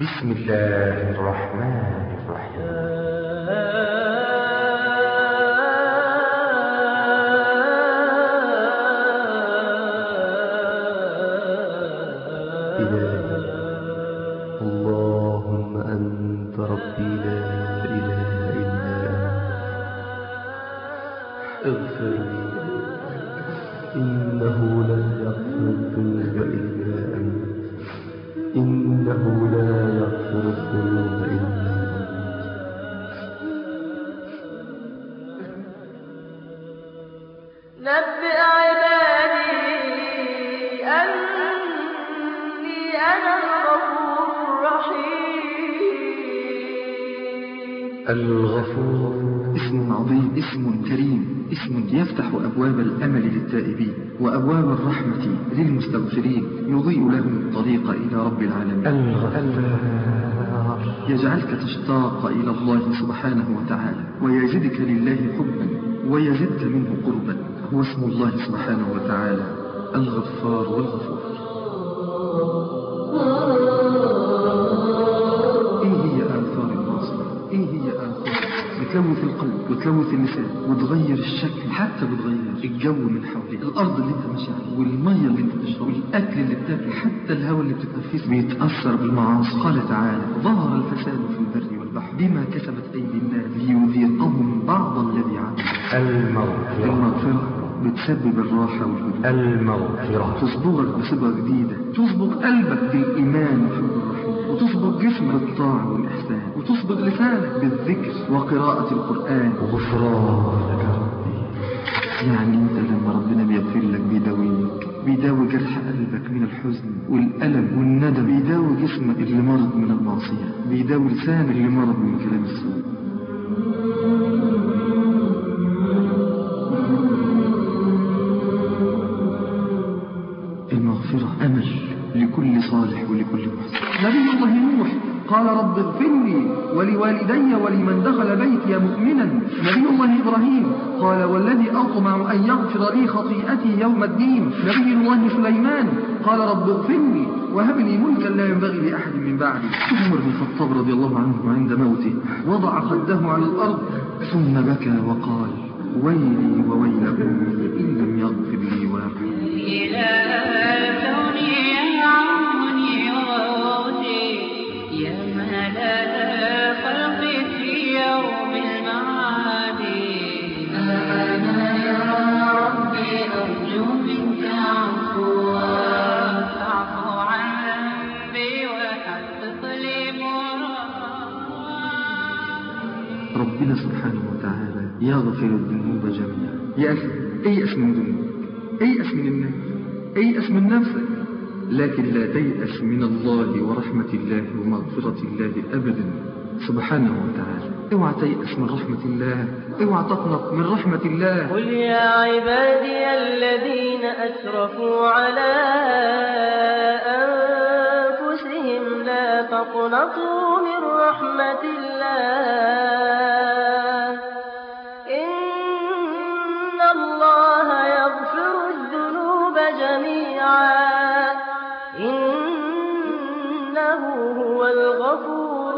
بسم الله الرحمن الرحيم. اللهم أنت ربي لا إله إلا أنت اغفر لي إنه لا يغفر الذنوب إلا أنت إنه لا يغفر الذنوب إلا أنت. نبئ عبادي أني أنا الغفور الرحيم. الغفور اسم عظيم، اسم كريم، اسم يفتح أبواب الأمل للتائبين وأبواب الرحمة للمستغفرين، يضيء لهم الطريق إلى رب العالمين. الغفار يجعلك تشتاق إلى الله سبحانه وتعالى، ويزدك لله حبا ويزدك منه قربا. هو اسم الله سبحانه وتعالى الغفار والغفور. إيه هي آثار المعصية؟ إيه هي آثار؟ بتلوث القلب وتلوث اللسان وتغير الشكل، حتى بتغير الجو من حواليك، الأرض اللي انت ماشي عليها والمية اللي انت بتشربها والأكل اللي بتاكله، حتى الهواء اللي بتتنفسه بيتأثر بالمعاصي. قال تعالى: ظهر الفساد في البر والبحر بما كسبت أيدي الناس ليذيقهم بعض الذي عملوا. المغفرة بتسبب الراحة والهدوء. المغفرة تصبغك بصبغة جديدة، تصبغ قلبك بالإيمان وحب الرحمة، وتصبغ جسمك بالطاعة والإحسان، وتصبغ لسانك بالذكر وقراءة القرآن وغفرانك ربي. يعني انت لما ربنا بيغفر لك بيداوي جرح قلبك من الحزن والألم والندم، بيداوي جسمك اللي مرض من المعصية، بيداوي لسانك اللي مرض من كلام السوء. المغفرة أمل لكل صالح ولكل محسن. نبي الله نوح قال: رب اغفر لي ولوالدي ولمن دخل بيتي مؤمنا. نبي الله إبراهيم قال: والذي أطمع أن يغفر لي خطيئتي يوم الدين. نبي الله سليمان قال: رب اغفر لي وهب لي ملكا لا ينبغي لأحد من بعدي. عمر بن الخطاب رضي الله عنه عند موته وضع خده على الأرض ثم بكى وقال: ويلي وويلكم إن لم يغفر لي ويرحمني. ربنا سبحانه وتعالى يغفر الذنوب جميعا. يا أخي ايأس من ذنوبك، ايأس من الناس، ايأس من نفسك، لكن لا تيأس من الله ورحمة الله ومغفرة الله أبدا سبحانه وتعالى. اوعى تيأس من رحمة الله، اوعى تقنط من رحمة الله. قل يا عبادي الذين أسرفوا على أنفسهم لا تقنطوا من رحمة الله، إن الله يغفر الذنوب جميعا، إنه هو الغفور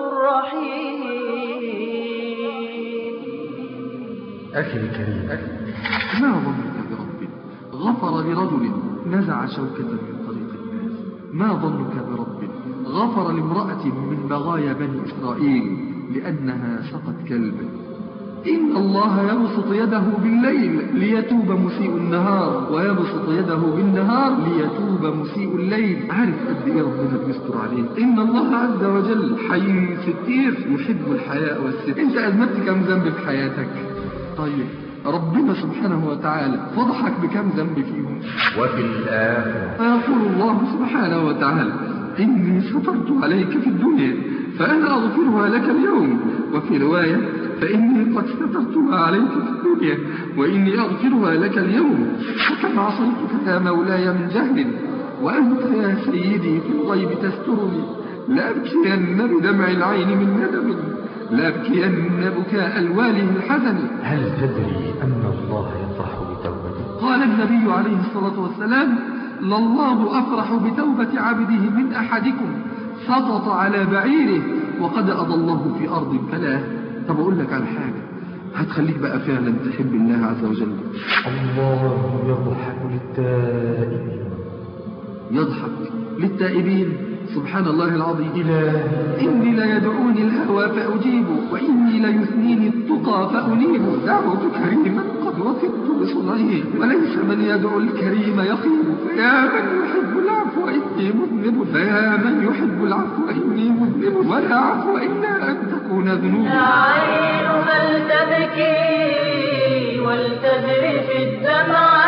الرحيم. أخي الكريم، ما ظنك برب غفر لرجل نزع شوكة من طريق الناس؟ ما ظنك برب غفر لامرأة من بغايا بني إسرائيل لأنها سقت كلبا؟ إن الله يبسط يده بالليل ليتوب مسيء النهار، ويبسط يده بالنهار ليتوب مسيء الليل. عارف قد إيه ربنا بيستر عليك؟ إن الله عز وجل حي ستير يحب الحياء والستر. أنت أذنبت كم ذنب في حياتك؟ طيب ربنا سبحانه وتعالى فضحك بكم ذنب فيهم؟ وفي الآخرة فيقول الله سبحانه وتعالى: إني سترت عليك في الدنيا فأنا أغفرها لك اليوم. وفي رواية: فإني قد سترتها عليك في الدنيا وإني أغفرها لك اليوم. فكم عصيتك يا مولاي من جهل، وأنت يا سيدي في الغيب تسترني. لأبكين بدمع العين من ندم، لأبكين بكاء الوالي من حزن. هل تدري أن الله يفرح بتوبتك؟ قال النبي عليه الصلاة والسلام: لله أفرح بتوبة عبده من أحدكم سقط على بعيره وقد أضله في أرض فلا. طب أقول لك على حاجة هتخليك بقى فعلا تحب الله عز وجل. الله يضحك للتائبين. يضحك للتائبين. سبحان الله العظيم. إني ليدعوني الهوى فأجيب، وإني ليثنيني التقى فأنيب. دعوت كريما قد وثقت بصنعه، وليس من يدعو الكريم يخيب. فيا من يحب العفو إني مذنب، فيا من يحب العفو إني مذنب، ولا عفو إلا أن تكون ذنوب. يا عين هل تبكي ولتذرف الدمع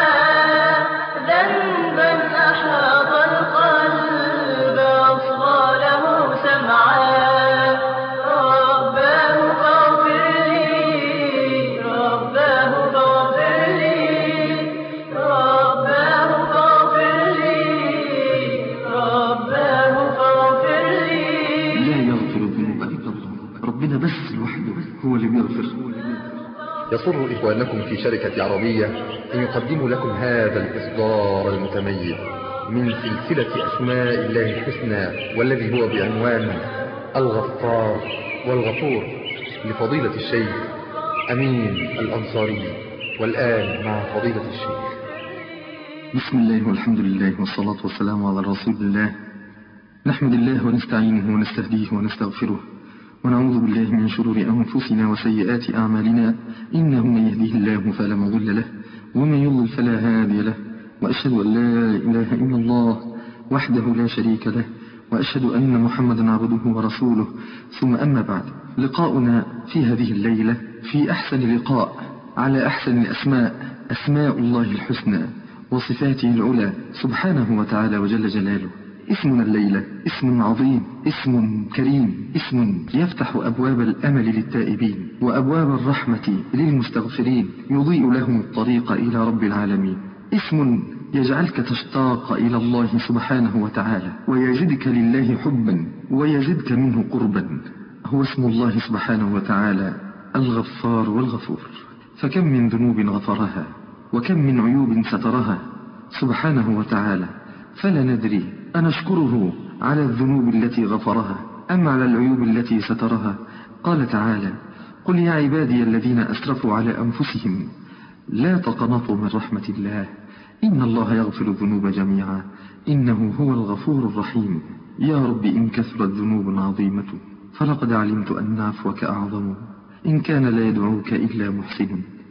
ذنبا أحاط القلب أصغى له سمعا. رباه فاغفر لي، رباه فاغفر لي، رباه فاغفر لي، رباه فاغفر لي. لا يغفر الذنوب إلا الله. ربنا بس لوحده هو اللي بيغفر. يسر إخوانكم في شركة عربية أن يقدموا لكم هذا الإصدار المتميز من سلسلة أسماء الله الحسنى، والذي هو بعنوان الغفار والغفور، لفضيلة الشيخ أمين الأنصاري. والآن مع فضيلة الشيخ. بسم الله والحمد لله والصلاة والسلام على رسول الله. نحمد الله ونستعينه ونستهديه ونستغفره، ونعوذ بالله من شرور أنفسنا وسيئات أعمالنا. إنه من يهديه الله فلا مضل له، ومن يضلل فلا هادي له. وأشهد أن لا إله إلا الله وحده لا شريك له، وأشهد أن محمدا عبده ورسوله. ثم أما بعد، لقاؤنا في هذه الليلة في أحسن لقاء على أحسن الأسماء، أسماء الله الحسنى وصفاته العلى سبحانه وتعالى وجل جلاله. اسمنا الليلة اسم عظيم، اسم كريم، اسم يفتح أبواب الأمل للتائبين وأبواب الرحمة للمستغفرين، يضيء لهم الطريق إلى رب العالمين. اسم يجعلك تشتاق إلى الله سبحانه وتعالى، ويزدك لله حبا ويزدك منه قربا. هو اسم الله سبحانه وتعالى الغفار والغفور. فكم من ذنوب غفرها، وكم من عيوب سترها سبحانه وتعالى، فلا ندري أنشكره على الذنوب التي غفرها أم على العيوب التي سترها. قال تعالى: قل يا عبادي الذين أسرفوا على أنفسهم لا تقنطوا من رحمة الله إن الله يغفر الذنوب جميعا إنه هو الغفور الرحيم. يا رب إن كثرت ذنوب عظيمة فلقد علمت أن عفوك أعظم، إن كان لا يدعوك إلا محسن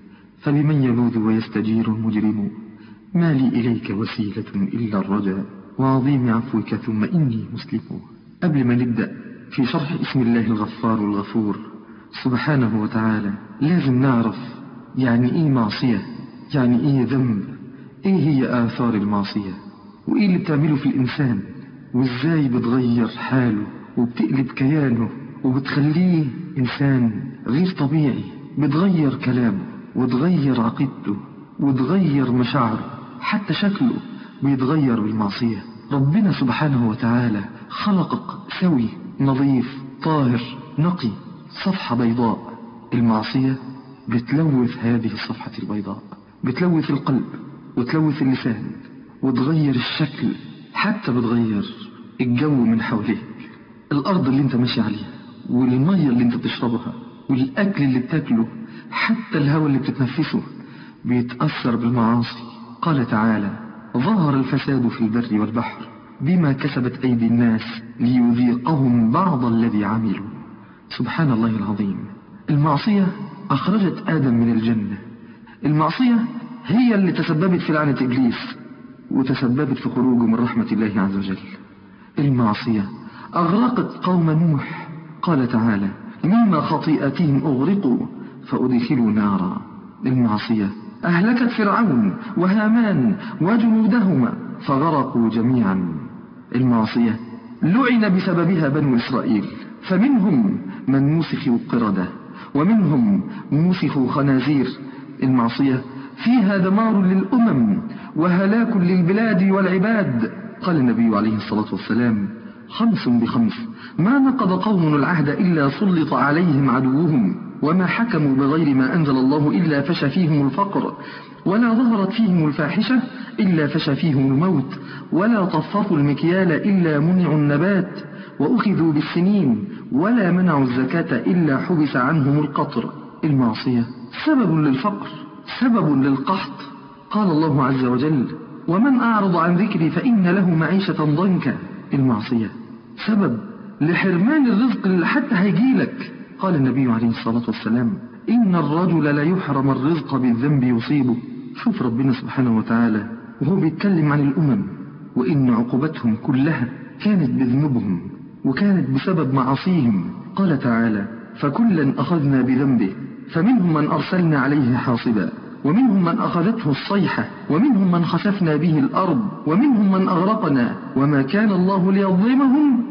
فبمن يلوذ ويستجير المجرم. ما لي إليك وسيلة إلا الرجاء وعظيم عفوك ثم إني مسلم. قبل ما نبدأ في شرح اسم الله الغفار الغفور سبحانه وتعالى، لازم نعرف يعني إيه معصية، يعني إيه ذنب، إيه هي آثار المعصية، وإيه اللي بتعمله في الإنسان، وإزاي بتغير حاله وبتقلب كيانه وبتخليه إنسان غير طبيعي، بتغير كلامه وتغير عقيدته وتغير مشاعره، حتى شكله بيتغير بالمعصية. ربنا سبحانه وتعالى خلقك سوي نظيف طاهر نقي، صفحة بيضاء. المعصية بتلوث هذه الصفحة البيضاء، بتلوث القلب وتلوث اللسان وتغير الشكل، حتى بتغير الجو من حواليك، الأرض اللي انت ماشي عليها والمية اللي انت بتشربها والأكل اللي بتاكله، حتى الهواء اللي بتتنفسه بيتأثر بالمعاصي. قال تعالى: ظهر الفساد في البر والبحر بما كسبت أيدي الناس ليذيقهم بعض الذي عملوا. سبحان الله العظيم. المعصية أخرجت آدم من الجنة. المعصية هي اللي تسببت في لعنة إبليس وتسببت في خروجه من رحمة الله عز وجل. المعصية أغرقت قوم نوح. قال تعالى: مما خطيئتهم أغرقوا فأدخلوا نارا. المعصية أهلكت فرعون وهامان وجنودهما فغرقوا جميعا. المعصية لعن بسببها بنو إسرائيل، فمنهم من مسخوا قردة ومنهم مسخوا خنازير. المعصية فيها دمار للأمم وهلاك للبلاد والعباد. قال النبي عليه الصلاة والسلام: 5 ب5 ما نقض قوم العهد إلا سلط عليهم عدوهم، وما حكموا بغير ما أنزل الله إلا فشى فيهم الفقر، ولا ظهرت فيهم الفاحشة إلا فشى فيهم الموت، ولا طففوا المكيال إلا منعوا النبات، وأخذوا بالسنين ولا منعوا الزكاة إلا حبس عنهم القطر. المعصية سبب للفقر، سبب للقحط. قال الله عز وجل: ومن أعرض عن ذكري فإن له معيشة ضنكا. المعصية سبب لحرمان الرزق اللي حتى هيجيلك. قال النبي عليه الصلاة والسلام: إن الرجل لا يحرم الرزق بالذنب يصيبه. شوف ربنا سبحانه وتعالى وهو بيتكلم عن الأمم وإن عقوبتهم كلها كانت بذنوبهم وكانت بسبب معاصيهم. قال تعالى: فكلا أخذنا بذنبه فمنهم من أرسلنا عليه حاصبا ومنهم من أخذته الصيحة ومنهم من خسفنا به الأرض ومنهم من أغرقنا وما كان الله ليظلمهم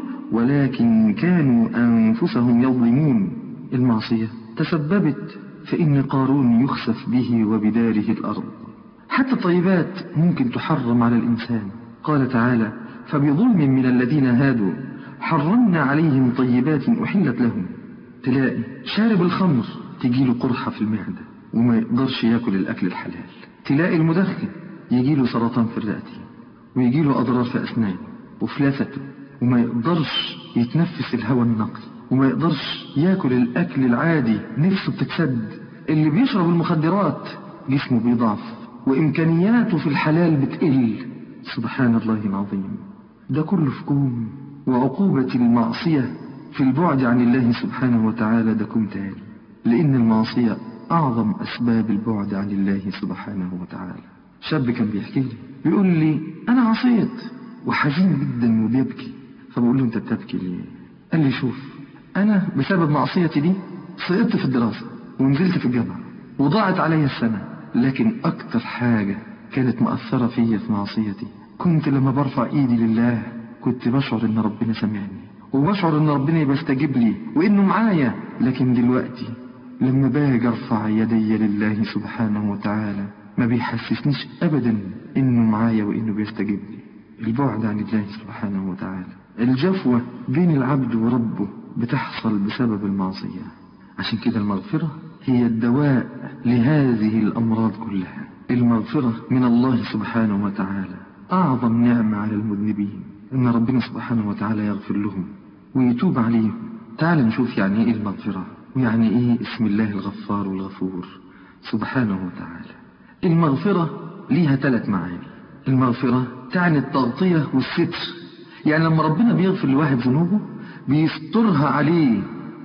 ولكن كانوا أنفسهم يظلمون. المعصية تسببت في إن قارون يخسف به وبداره الأرض. حتى الطيبات ممكن تحرم على الإنسان. قال تعالى: فبظلم من الذين هادوا حرمنا عليهم طيبات أحلت لهم. تلاقي شارب الخمر تجيله قرحة في المعدة وما يقدرش ياكل الأكل الحلال. تلاقي المدخن يجيله سرطان في الرئتين ويجيله أضرار في أسنانه وفي لثته وما يقدرش يتنفس الهواء النقي وما يقدرش ياكل الأكل العادي، نفسه بتتسد. اللي بيشرب المخدرات جسمه بيضعف وإمكانياته في الحلال بتقل. سبحان الله العظيم. ده كله في كوم، وعقوبة المعصية في البعد عن الله سبحانه وتعالى ده كوم تاني، لأن المعصية أعظم أسباب البعد عن الله سبحانه وتعالى. شاب كان بيحكي لي بيقول لي: أنا عصيت وحزين جدا وبيبكي. فبقول له: أنت بتبكي ليه؟ قال لي: شوف، أنا بسبب معصيتي دي سقطت في الدراسة ونزلت في الجامعة وضاعت علي السنة، لكن أكتر حاجة كانت مأثرة فيا في معصيتي كنت لما برفع إيدي لله كنت بشعر إن ربنا سمعني وبشعر إن ربنا بيستجيب لي وإنه معايا. لكن دلوقتي لما باجي أرفع يدي لله سبحانه وتعالى ما بيحسسنيش أبدا إنه معايا وإنه بيستجيب لي. البعد عن الله سبحانه وتعالى، الجفوة بين العبد وربه بتحصل بسبب المعصية. عشان كده المغفرة هي الدواء لهذه الأمراض كلها. المغفرة من الله سبحانه وتعالى أعظم نعمة على المذنبين، إن ربنا سبحانه وتعالى يغفر لهم ويتوب عليهم. تعال نشوف يعني إيه المغفرة ويعني إيه اسم الله الغفار والغفور سبحانه وتعالى. المغفرة ليها 3 معاني. المغفرة تعني التغطية والستر، يعني لما ربنا بيغفر لواحد ذنوبه بيسترها عليه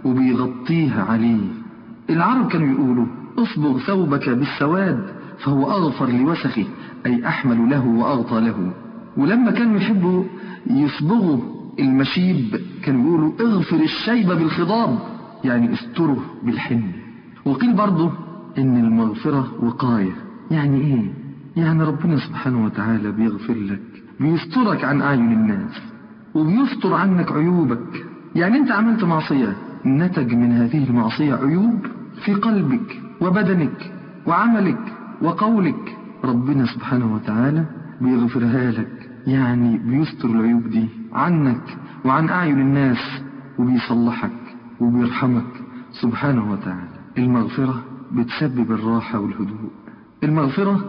وبيغطيها عليه. العرب كانوا يقولوا: اصبغ ثوبك بالسواد فهو أغفر لوسخه، أي أحمل له وأغطى له. ولما كانوا يحبوا يصبغوا المشيب كانوا يقولوا: اغفر الشيب بالخضاب، يعني استره بالحنة. وقيل برضه إن المغفرة وقاية. يعني إيه؟ يعني ربنا سبحانه وتعالى بيغفر لك، بيسترك عن أعين الناس وبيستر عنك عيوبك. يعني أنت عملت معصية، نتج من هذه المعصية عيوب في قلبك وبدنك وعملك وقولك، ربنا سبحانه وتعالى بيغفرها لك، يعني بيستر العيوب دي عنك وعن أعين الناس وبيصلحك وبيرحمك سبحانه وتعالى. المغفرة بتسبب الراحة والهدوء. المغفرة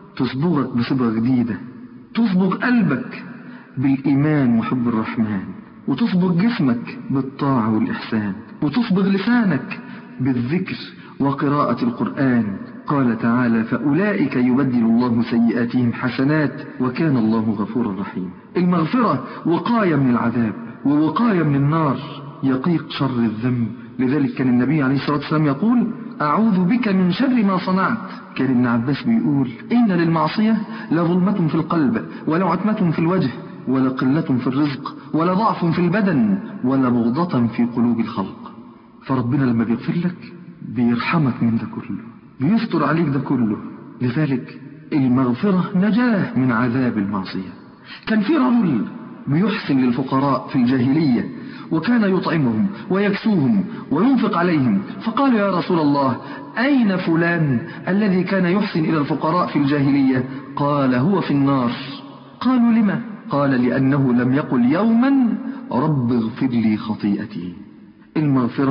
تصبغك بصبغة جديدة، تصبغ قلبك بالإيمان وحب الرحمن، وتصبغ جسمك بالطاعة والإحسان، وتصبغ لسانك بالذكر وقراءة القرآن. قال تعالى: فأولئك يبدل الله سيئاتهم حسنات وكان الله غفورا رحيما. المغفرة وقاية من العذاب ووقاية من النار، يقيق شر الذنب. لذلك كان النبي عليه الصلاة والسلام يقول: أعوذ بك من شر ما صنعت. كان ابن عباس بيقول: إن للمعصية لظلمة في القلب ولا عتمة في الوجه ولا قلة في الرزق ولا ضعف في البدن ولا بغضة في قلوب الخلق. فربنا لما بيغفر لك بيرحمك من ده كله، بيستر عليك ده كله. لذلك المغفرة نجاة من عذاب المعصية. كان في رجل بيحسن للفقراء في الجاهلية وكان يطعمهم ويكسوهم وينفق عليهم، فقال: يا رسول الله، أين فلان الذي كان يحسن إلى الفقراء في الجاهلية؟ قال: هو في النار. قالوا: لما؟ قال: لأنه لم يقل يوما رب اغفر لي خطيئتي. المغفرة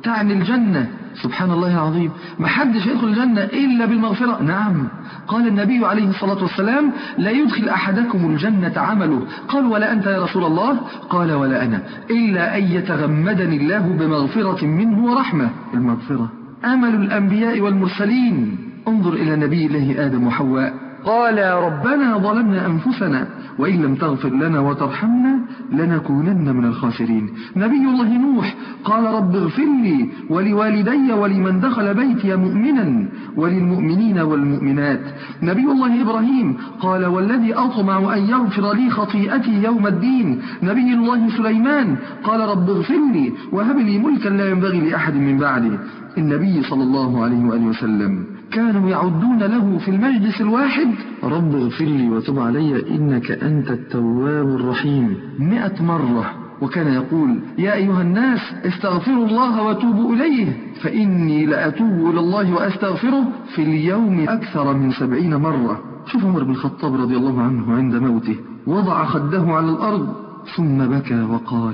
تعني الجنة. سبحان الله العظيم، ما حدش يدخل الجنة إلا بالمغفرة. نعم، قال النبي عليه الصلاة والسلام: لا يدخل أحدكم الجنة عمله. قال: ولا أنت يا رسول الله؟ قال: ولا أنا، إلا أن يتغمدني الله بمغفرة منه ورحمة. المغفرة أمل الأنبياء والمرسلين. انظر إلى نبي الله آدم وحواء، قال: ربنا ظلمنا أنفسنا وإن لم تغفر لنا وترحمنا لنكونن من الخاسرين. نبي الله نوح قال: رب اغفر لي ولوالدي ولمن دخل بيتي مؤمنا وللمؤمنين والمؤمنات. نبي الله إبراهيم قال: والذي أطمع أن يغفر لي خطيئتي يوم الدين. نبي الله سليمان قال: رب اغفر لي وهب لي ملكا لا ينبغي لأحد من بعدي. النبي صلى الله عليه وآله وسلم كانوا يعدون له في المجلس الواحد: رب اغفر لي وتب علي إنك أنت التواب الرحيم 100 مرة. وكان يقول: يا أيها الناس استغفروا الله وتوبوا إليه فإني لأتوب إلى الله وأستغفره في اليوم أكثر من 70 مرة. شوف عمر بن الخطاب رضي الله عنه عند موته وضع خده على الأرض ثم بكى وقال: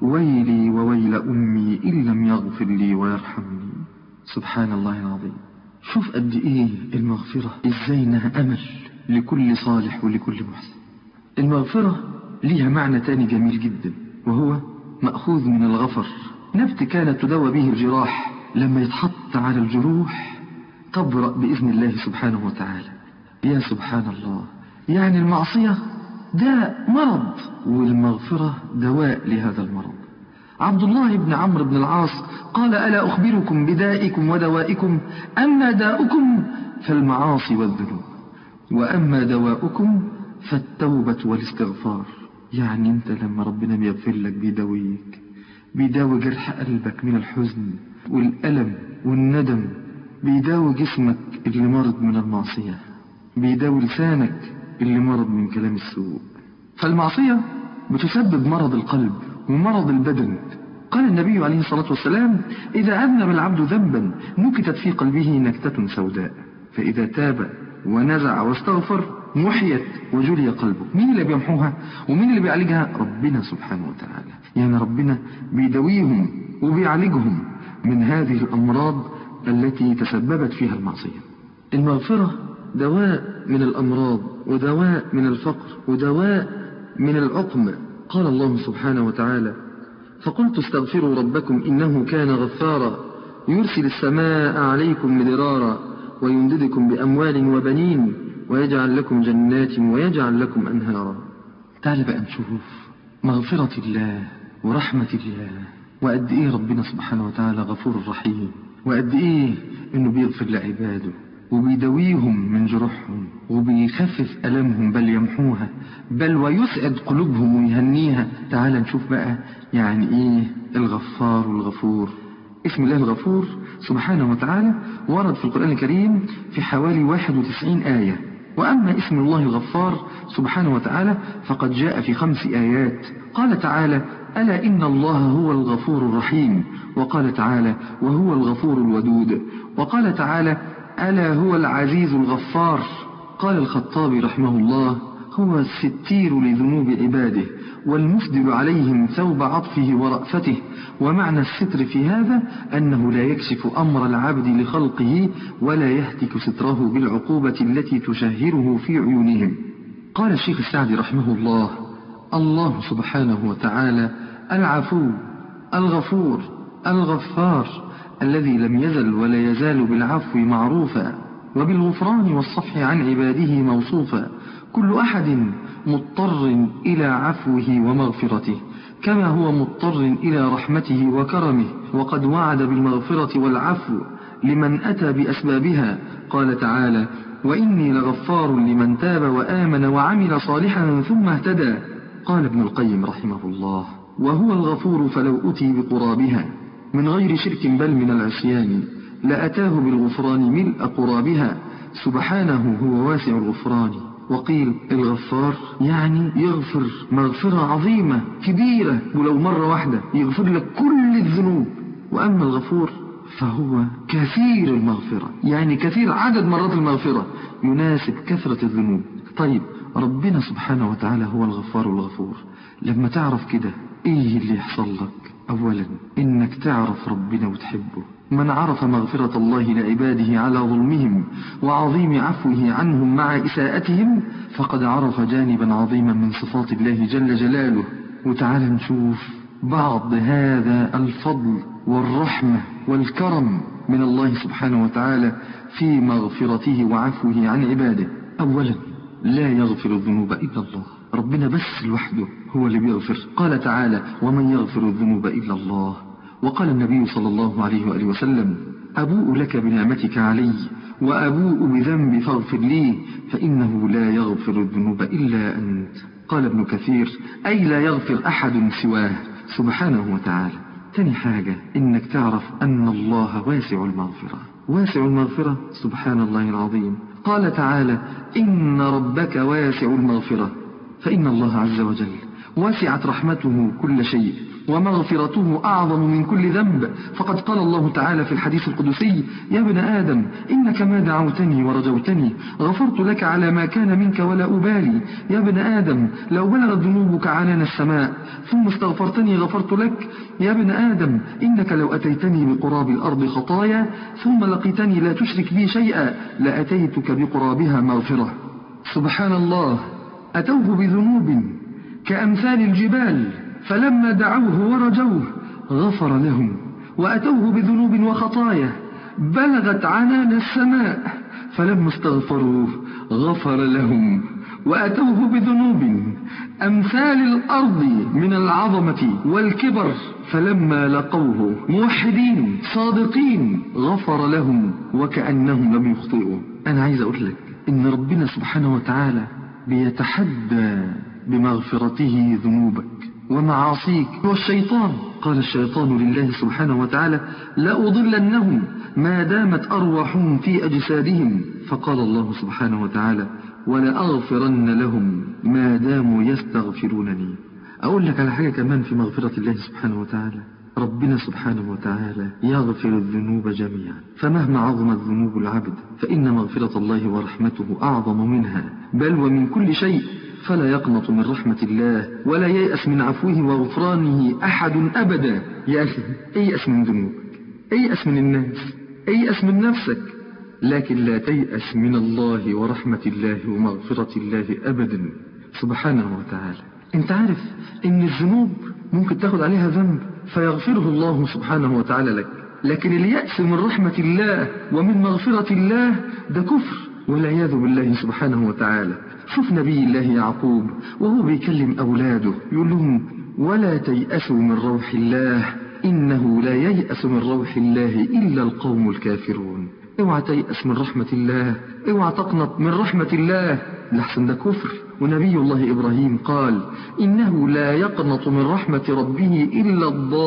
ويلي وويل أمي إن لم يغفر لي ويرحمني. سبحان الله العظيم. شوف قد إيه المغفرة إزاي إنها أمل لكل صالح ولكل محسن. المغفرة ليها معنى تاني جميل جدا، وهو مأخوذ من الغفر، نبت كانت تدوى به الجراح، لما يتحط على الجروح تبرأ بإذن الله سبحانه وتعالى. يا سبحان الله، يعني المعصية ده مرض والمغفرة دواء لهذا المرض. عبد الله بن عمرو بن العاص قال: ألا أخبركم بدائكم ودوائكم؟ أما داؤكم فالمعاصي والذنوب، وأما دواؤكم فالتوبة والاستغفار. يعني أنت لما ربنا بيغفر لك بيداويك، بيداوي جرح قلبك من الحزن والألم والندم، بيداوي جسمك اللي مرض من المعصية، بيداوي لسانك اللي مرض من كلام السوء. فالمعصية بتسبب مرض القلب ومرض البدن. قال النبي عليه الصلاة والسلام: إذا أذنب العبد ذنبا نكتت في قلبه نكتة سوداء، فإذا تاب ونزع واستغفر محيت وجلي قلبه. مين اللي بيمحوها ومين اللي بيعالجها؟ ربنا سبحانه وتعالى. يعني ربنا بيداويهم وبيعالجهم من هذه الأمراض التي تسببت فيها المعصية. المغفرة دواء من الأمراض ودواء من الفقر ودواء من العقم. قال الله سبحانه وتعالى: فقلت استغفروا ربكم إنه كان غفارا يرسل السماء عليكم مدرارا ويمددكم بأموال وبنين ويجعل لكم جنات ويجعل لكم أنهارا. تعال بقى نشوف مغفرة الله ورحمة الله، وقد إيه ربنا سبحانه وتعالى غفور رحيم، وقد إيه إنه بيغفر لعباده وبيداويهم من جروحهم وبيخفف ألمهم بل يمحوها بل ويسعد قلوبهم ويهنيها. تعال نشوف بقى يعني إيه الغفار والغفور. اسم الله الغفور سبحانه وتعالى ورد في القرآن الكريم في حوالي 91 آية، وأما اسم الله الغفار سبحانه وتعالى فقد جاء في 5 آيات. قال تعالى: ألا إن الله هو الغفور الرحيم، وقال تعالى: وهو الغفور الودود، وقال تعالى: ألا هو العزيز الغفار. قال الخطابي رحمه الله: هو الستير لذنوب عباده والمسدل عليهم ثوب عطفه ورأفته. ومعنى الستر في هذا أنه لا يكشف أمر العبد لخلقه ولا يهتك ستره بالعقوبة التي تشهره في عيونهم. قال الشيخ السعدي رحمه الله: الله سبحانه وتعالى العفو الغفور الغفار الذي لم يزل ولا يزال بالعفو معروفا وبالغفران والصفح عن عباده موصوفا. كل أحد مضطر إلى عفوه ومغفرته كما هو مضطر إلى رحمته وكرمه، وقد وعد بالمغفرة والعفو لمن أتى بأسبابها. قال تعالى: وإني لغفار لمن تاب وآمن وعمل صالحا ثم اهتدى. قال ابن القيم رحمه الله: وهو الغفور فلو أتي بقرابها من غير شرك بل من العصيان لأتاه بالغفران ملء قرابها، سبحانه هو واسع الغفران. وقيل الغفار يعني يغفر مغفرة عظيمة كبيرة، ولو مرة واحدة يغفر لك كل الذنوب. وأما الغفور فهو كثير المغفرة، يعني كثير عدد مرات المغفرة يناسب كثرة الذنوب. طيب ربنا سبحانه وتعالى هو الغفار والغفور، لما تعرف كده ايه اللي يحصل لك؟ أولا إنك تعرف ربنا وتحبه. من عرف مغفرة الله لعباده على ظلمهم وعظيم عفوه عنهم مع إساءتهم فقد عرف جانبا عظيما من صفات الله جل جلاله. وتعالى نشوف بعض هذا الفضل والرحمة والكرم من الله سبحانه وتعالى في مغفرته وعفوه عن عباده. أولا لا يغفر الذنوب إلا الله، ربنا بس لوحده هو اللي بيغفر. قال تعالى ومن يغفر الذنوب إلا الله. وقال النبي صلى الله عليه وآله وسلم أبوء لك بنعمتك علي وأبوء بذنبي فاغفر لي فإنه لا يغفر الذنوب إلا أنت. قال ابن كثير أي لا يغفر أحد سواه سبحانه وتعالى. تاني حاجة إنك تعرف أن الله واسع المغفرة، واسع المغفرة سبحان الله العظيم. قال تعالى إن ربك واسع المغفرة، فإن الله عز وجل وسعت رحمته كل شيء ومغفرته أعظم من كل ذنب. فقد قال الله تعالى في الحديث القدسي يا ابن آدم إنك ما دعوتني ورجوتني غفرت لك على ما كان منك ولا أبالي. يا ابن آدم لو بلغت ذنوبك عنان السماء ثم استغفرتني غفرت لك. يا ابن آدم إنك لو أتيتني بقراب الأرض خطايا ثم لقيتني لا تشرك بي شيئا لأتيتك بقرابها مغفرة. سبحان الله أتوه بذنوب كأمثال الجبال فلما دعوه ورجوه غفر لهم، وأتوه بذنوب وخطايا بلغت عنان السماء فلما استغفروه غفر لهم، وأتوه بذنوب أمثال الأرض من العظمة والكبر فلما لقوه موحدين صادقين غفر لهم وكأنهم لم يخطئوا. أنا عايز أقول لك إن ربنا سبحانه وتعالى بيتحدى بمغفرته ذنوبك ومعاصيك والشيطان. قال الشيطان لله سبحانه وتعالى لأضلنهم ما دامت أرواحهم في أجسادهم. فقال الله سبحانه وتعالى ولأغفرن لهم ما داموا يستغفرونني. أقول لك على حاجة كمان في مغفرة الله سبحانه وتعالى، ربنا سبحانه وتعالى يغفر الذنوب جميعا، فمهما عظمت ذنوب العبد فإن مغفرة الله ورحمته أعظم منها بل ومن كل شيء. فلا يقنط من رحمة الله ولا ييأس من عفوه وغفرانه أحد أبدا. يا أخي ايأس من ذنوبك، ايأس من الناس، ايأس من نفسك، لكن لا تيأس من الله ورحمة الله ومغفرة الله أبدا سبحانه وتعالى. انت عارف ان الذنوب ممكن تاخد عليها ذنب فيغفره الله سبحانه وتعالى لك، لكن اليأس من رحمة الله ومن مغفرة الله ده كفر والعياذ بالله سبحانه وتعالى. شوف نبي الله يعقوب وهو بيكلم أولاده يقول لهم ولا تيأسوا من روح الله إنه لا ييأس من روح الله إلا القوم الكافرون. اوعى تيأس من رحمة الله، اوعى تقنط من رحمة الله لحسن ده كفر. ونبي الله إبراهيم قال إنه لا يقنط من رحمة ربه إلا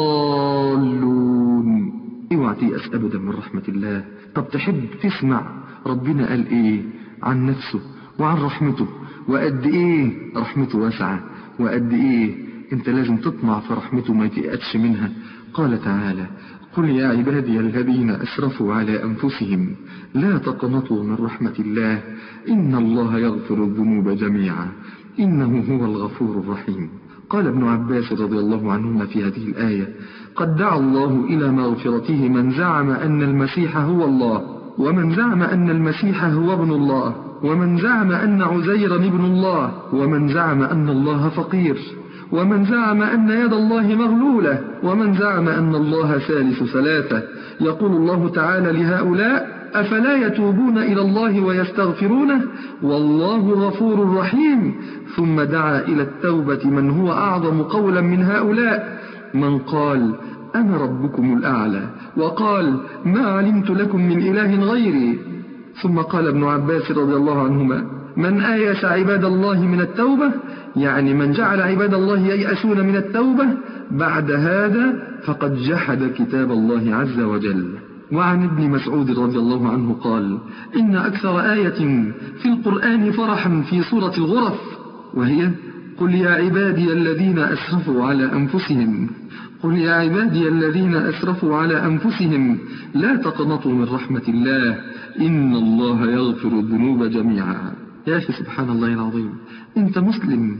الضالون. اوعى تيأس أبدا من رحمة الله. طب تحب تسمع ربنا قال إيه عن نفسه وعن رحمته، وقد إيه رحمته واسعة، وقد إيه أنت لازم تطمع في رحمته ما تيأسش منها. قال تعالى قل يا عبادي الذين أسرفوا على أنفسهم لا تقنطوا من رحمة الله إن الله يغفر الذنوب جميعا إنه هو الغفور الرحيم. قال ابن عباس رضي الله عنهما في هذه الآية قد دعا الله إلى مغفرته من زعم أن المسيح هو الله، ومن زعم أن المسيح هو ابن الله، ومن زعم أن عزيرا ابن الله، ومن زعم أن الله فقير، ومن زعم أن يد الله مغلولة، ومن زعم أن الله ثالث ثلاثة. يقول الله تعالى لهؤلاء أفلا يتوبون إلى الله ويستغفرونه والله غفور رحيم. ثم دعا إلى التوبة من هو أعظم قولا من هؤلاء، من قال أنا ربكم الأعلى وقال ما علمت لكم من إله غيري. ثم قال ابن عباس رضي الله عنهما من آيس عباد الله من التوبة، يعني من جعل عباد الله ييأسون من التوبة بعد هذا فقد جحد كتاب الله عز وجل. وعن ابن مسعود رضي الله عنه قال إن أكثر آية في القرآن فرحا في سورة الغرف وهي قل يا عبادي الذين أسرفوا على أنفسهم، قل يا عبادي الذين أسرفوا على أنفسهم لا تقنطوا من رحمة الله إن الله يغفر الذنوب جميعا. يا أخي سبحان الله العظيم، أنت مسلم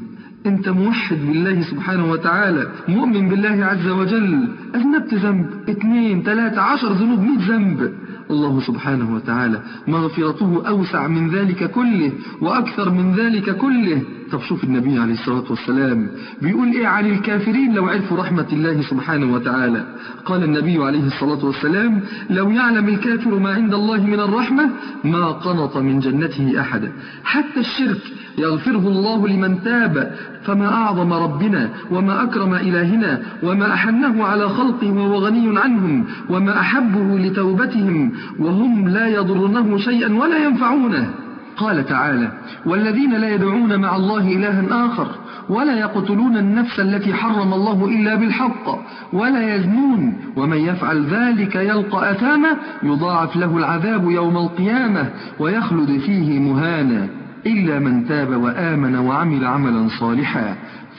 أنت موحد بالله سبحانه وتعالى، مؤمن بالله عز وجل، أذنبت ذنب 2 3 10 ذنوب 100 ذنب، الله سبحانه وتعالى مغفرته أوسع من ذلك كله وأكثر من ذلك كله. طب شوف النبي عليه الصلاة والسلام بيقول إيه عن الكافرين لو عرفوا رحمة الله سبحانه وتعالى. قال النبي عليه الصلاة والسلام: لو يعلم الكافر ما عند الله من الرحمة ما قنط من جنته أحدا. حتى الشرك يغفره الله لمن تاب، فما أعظم ربنا وما أكرم إلهنا وما أحنه على خلقه وهو غني عنهم، وما أحبه لتوبتهم وهم لا يضرونه شيئا ولا ينفعونه. قال تعالى: والذين لا يدعون مع الله إلها آخر ولا يقتلون النفس التي حرم الله إلا بالحق ولا يزنون ومن يفعل ذلك يلقى أثاما يضاعف له العذاب يوم القيامة ويخلد فيه مهانا إلا من تاب وآمن وعمل عملا صالحا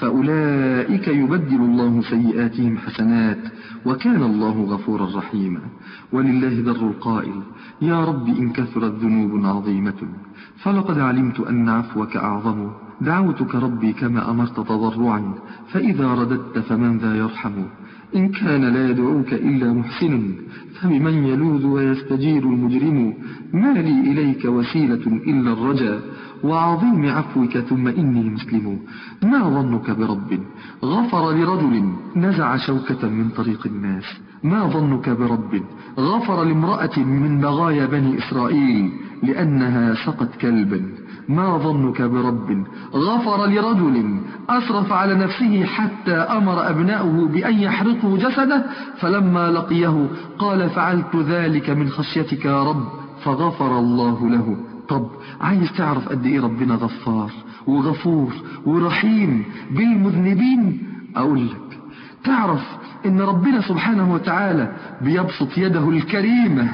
فأولئك يبدل الله سيئاتهم حسنات وكان الله غفورا رحيما. ولله در القائل: يا رب إن كثرت ذنوب عظيمة فلقد علمت أن عفوك أعظم، دعوتك ربي كما أمرت تضرعا فإذا رددت فمن ذا يرحم، إن كان لا يدعوك إلا محسن فبمن يلوذ ويستجير المجرم، ما لي إليك وسيلة إلا الرجا وعظيم عفوك ثم إني مسلم. ما ظنك برب غفر لرجل نزع شوكة من طريق الناس؟ ما ظنك برب غفر لامرأة من بغايا بني إسرائيل لأنها سقت كلبا؟ ما ظنك برب غفر لرجل أسرف على نفسه حتى أمر أبناؤه بأن يحرقوا جسده فلما لقيه قال: فعلت ذلك من خشيتك يا رب، فغفر الله له. طب عايز تعرف قد إيه ربنا غفار وغفور ورحيم بالمذنبين؟ أقول لك، تعرف إن ربنا سبحانه وتعالى بيبسط يده الكريمة،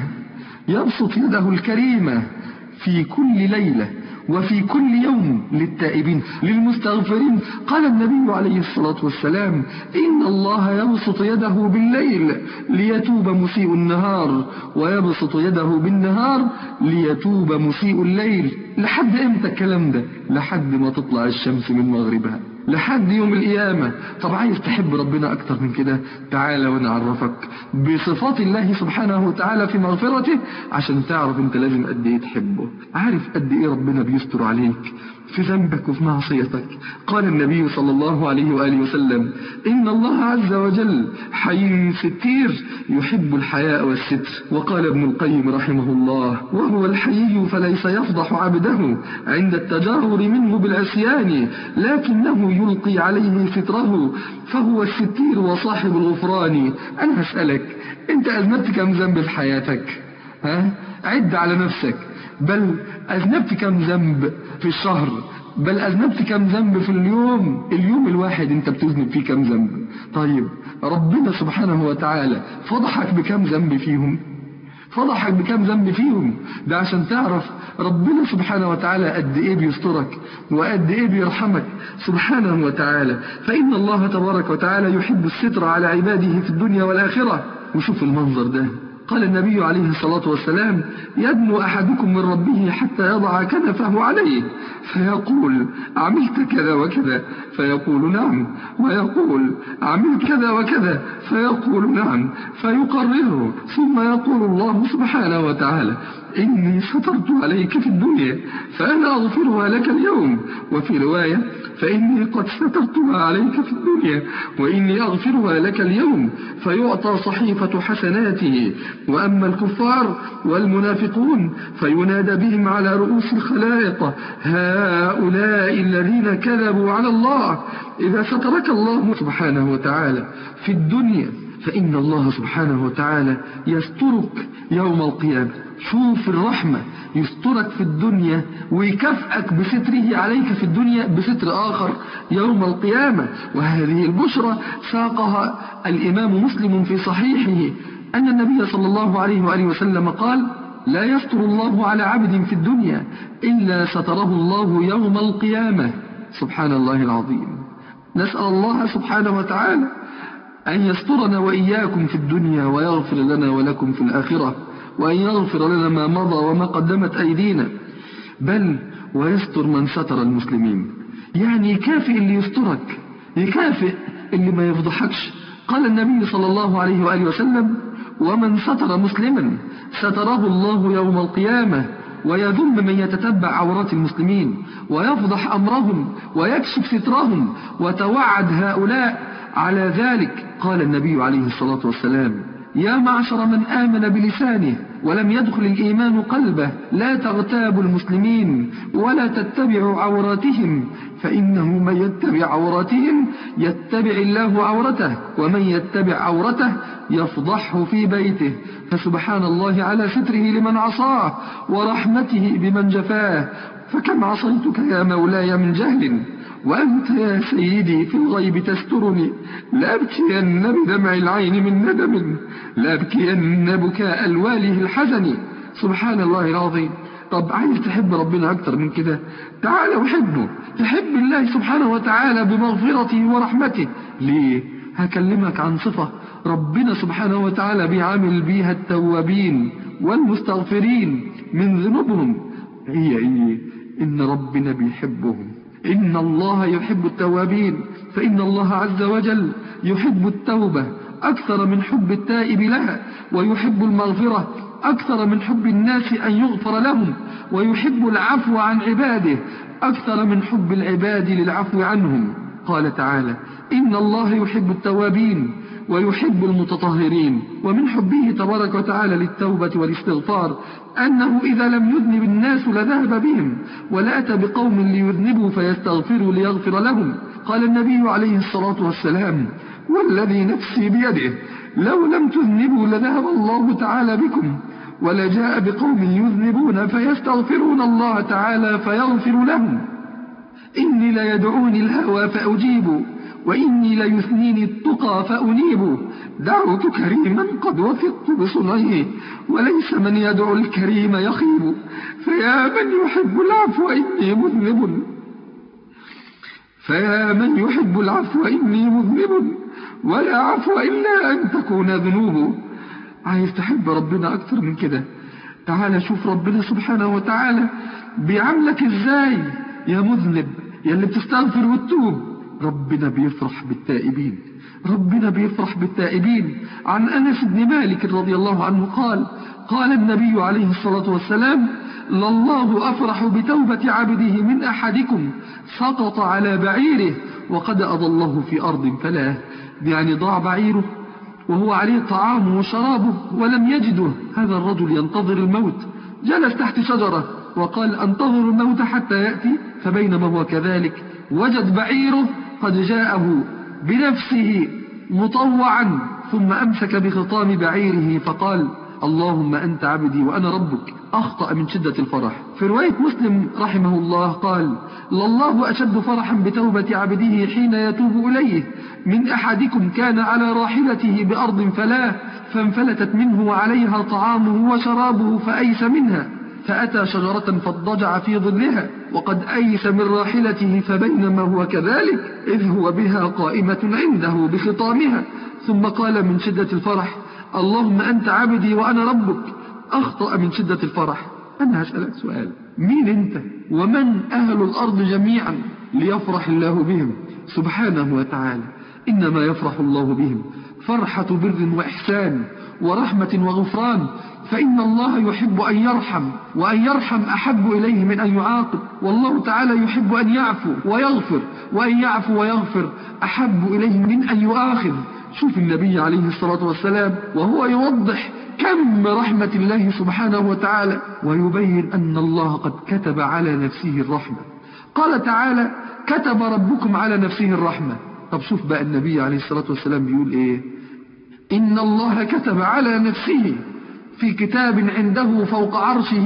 يبسط يده الكريمة في كل ليلة وفي كل يوم للتائبين للمستغفرين. قال النبي عليه الصلاة والسلام: إن الله يبسط يده بالليل ليتوب مسيء النهار ويبسط يده بالنهار ليتوب مسيء الليل. لحد امتى الكلام ده؟ لحد ما تطلع الشمس من مغربها، لحد يوم القيامة. طب عايز تحب ربنا أكتر من كده؟ تعالى وانا أعرفك بصفات الله سبحانه وتعالى في مغفرته عشان تعرف انت لازم قد ايه تحبه. عارف قد ايه ربنا بيستر عليك في ذنبك وفي معصيتك؟ قال النبي صلى الله عليه وآله وسلم: إن الله عز وجل حي ستير يحب الحياء والستر. وقال ابن القيم رحمه الله: وهو الحيي فليس يفضح عبده عند التجاهر منه بالعصيان لكنه يلقي عليه ستره فهو الستير وصاحب الغفران. أنا هسألك، أنت أذنبت كم ذنب في حياتك؟ عد على نفسك. بل أذنبت كم ذنب في الشهر؟ بل أذنبت كم ذنب في اليوم الواحد أنت بتذنب فيه كم ذنب؟ طيب ربنا سبحانه وتعالى فضحك بكم ذنب فيهم؟ فضحك بكم ذنب فيهم؟ ده عشان تعرف ربنا سبحانه وتعالى قد ايه بيسترك وقد ايه بيرحمك سبحانه وتعالى. فإن الله تبارك وتعالى يحب الستر على عباده في الدنيا والآخرة. وشوف المنظر ده، قال النبي عليه الصلاة والسلام: يدنو أحدكم من ربه حتى يضع كنفه عليه فيقول: عملت كذا وكذا؟ فيقول: نعم. ويقول: عملت كذا وكذا؟ فيقول: نعم. فيقرره ثم يقول الله سبحانه وتعالى: إني سترت عليك في الدنيا فأنا أغفرها لك اليوم. وفي رواية: فإني قد سترتها عليك في الدنيا وإني أغفرها لك اليوم. فيعطى صحيفة حسناته. وأما الكفار والمنافقون فينادى بهم على رؤوس الخلائق: هؤلاء الذين كذبوا على الله. إذا سترك الله سبحانه وتعالى في الدنيا فإن الله سبحانه وتعالى يسترك يوم القيامة. شوف الرحمة، يسترك في الدنيا ويكافئك بستره عليك في الدنيا بستر آخر يوم القيامة. وهذه البشرى ساقها الإمام مسلم في صحيحه أن النبي صلى الله عليه وآله وسلم قال: لا يستر الله على عبد في الدنيا إلا ستره الله يوم القيامة. سبحان الله العظيم. نسأل الله سبحانه وتعالى أن يسترنا وإياكم في الدنيا ويغفر لنا ولكم في الآخرة، وأن يغفر لنا ما مضى وما قدمت أيدينا، بل ويستر من ستر المسلمين. يعني يكافئ اللي يسترك، يكافئ اللي ما يفضحكش. قال النبي صلى الله عليه وآله وسلم: ومن ستر مسلما ستره الله يوم القيامة، ويذم من يتتبع عورات المسلمين ويفضح أمرهم ويكشف سترهم، وتوعد هؤلاء على ذلك. قال النبي عليه الصلاة والسلام: يا معشر من آمن بلسانه ولم يدخل الإيمان قلبه، لا تغتابوا المسلمين ولا تتبعوا عوراتهم، فإنه من يتبع عوراتهم يتبع الله عورته، ومن يتبع عورته يفضحه في بيته. فسبحان الله على ستره لمن عصاه ورحمته بمن جفاه. فكم عصيتك يا مولاي من جهل، وأنت يا سيدي في الغيب تسترني، لأبكين بدمع العين من ندم، لأبكين بكاء الواله الحزن. سبحان الله العظيم. طب عايز تحب ربنا أكتر من كده؟ تعال وحبه، تحب الله سبحانه وتعالى بمغفرته ورحمته. ليه؟ هكلمك عن صفة ربنا سبحانه وتعالى بيعامل بيها التوابين والمستغفرين من ذنوبهم. هي إن ربنا بيحبهم. إن الله يحب التوابين، فإن الله عز وجل يحب التوبة أكثر من حب التائب لها، ويحب المغفرة أكثر من حب الناس أن يغفر لهم، ويحب العفو عن عباده أكثر من حب العباد للعفو عنهم. قال تعالى: إن الله يحب التوابين ويحب المتطهرين. ومن حبه تبارك وتعالى للتوبة والاستغفار أنه إذا لم يذنب الناس لذهب بهم ولأتى بقوم ليذنبوا فيستغفروا ليغفر لهم. قال النبي عليه الصلاة والسلام: والذي نفسي بيده لو لم تذنبوا لذهب الله تعالى بكم ولجاء بقوم يذنبون فيستغفرون الله تعالى فيغفر لهم. إني ليدعوني الهوى فأجيب، وإني ليثنيني التقى فأنيب. دعوت كريما قد وثقت بصنعه، وليس من يدعو الكريم يخيب. فيا من يحب العفو إني مذنب، فيا من يحب العفو إني مذنب، ولا عفو إلا أن تكون ذنوب. عايز تحب ربنا أكثر من كده؟ تعال شوف ربنا سبحانه وتعالى بيعاملك إزاي يا مذنب، يا اللي بتستغفر وتتوب. ربنا بيفرح بالتائبين، ربنا بيفرح بالتائبين. عن أنس بن مالك رضي الله عنه قال: قال النبي عليه الصلاة والسلام: لله أفرح بتوبة عبده من أحدكم سقط على بعيره وقد أضله في أرض فلاه. يعني ضاع بعيره وهو عليه طعامه وشرابه ولم يجده. هذا الرجل ينتظر الموت، جلس تحت شجرة وقال: أنتظر الموت حتى يأتي. فبينما هو كذلك وجد بعيره قد جاءه بنفسه مطوعا، ثم أمسك بخطام بعيره فقال: اللهم أنت عبدي وأنا ربك. أخطأ من شدة الفرح. في رواية مسلم رحمه الله قال: لله أشد فرحا بتوبة عبده حين يتوب إليه من أحدكم كان على راحلته بأرض فلاه فانفلتت منه وعليها طعامه وشرابه فأيس منها، فأتى شجرة فاضطجع في ظلها وقد أيس من راحلته، فبينما هو كذلك إذ هو بها قائمة عنده بخطامها، ثم قال من شدة الفرح: اللهم أنت عبدي وأنا ربك. أخطأ من شدة الفرح. أنا هسألك سؤال: مين أنت ومن أهل الأرض جميعا ليفرح الله بهم سبحانه وتعالى؟ إنما يفرح الله بهم فرحة بر وإحسان ورحمة وغفران، فإن الله يحب أن يرحم، وأن يرحم أحب إليه من أن يعاقب. والله تعالى يحب أن يعفو ويغفر، وأن يعفو ويغفر أحب إليه من أن يؤاخذ. شوف النبي عليه الصلاة والسلام وهو يوضح كم رحمة الله سبحانه وتعالى، ويبين أن الله قد كتب على نفسه الرحمة. قال تعالى: كتب ربكم على نفسه الرحمة. طب شوف بقى النبي عليه الصلاة والسلام بيقول إيه: إن الله كتب على نفسه في كتاب عنده فوق عرشه: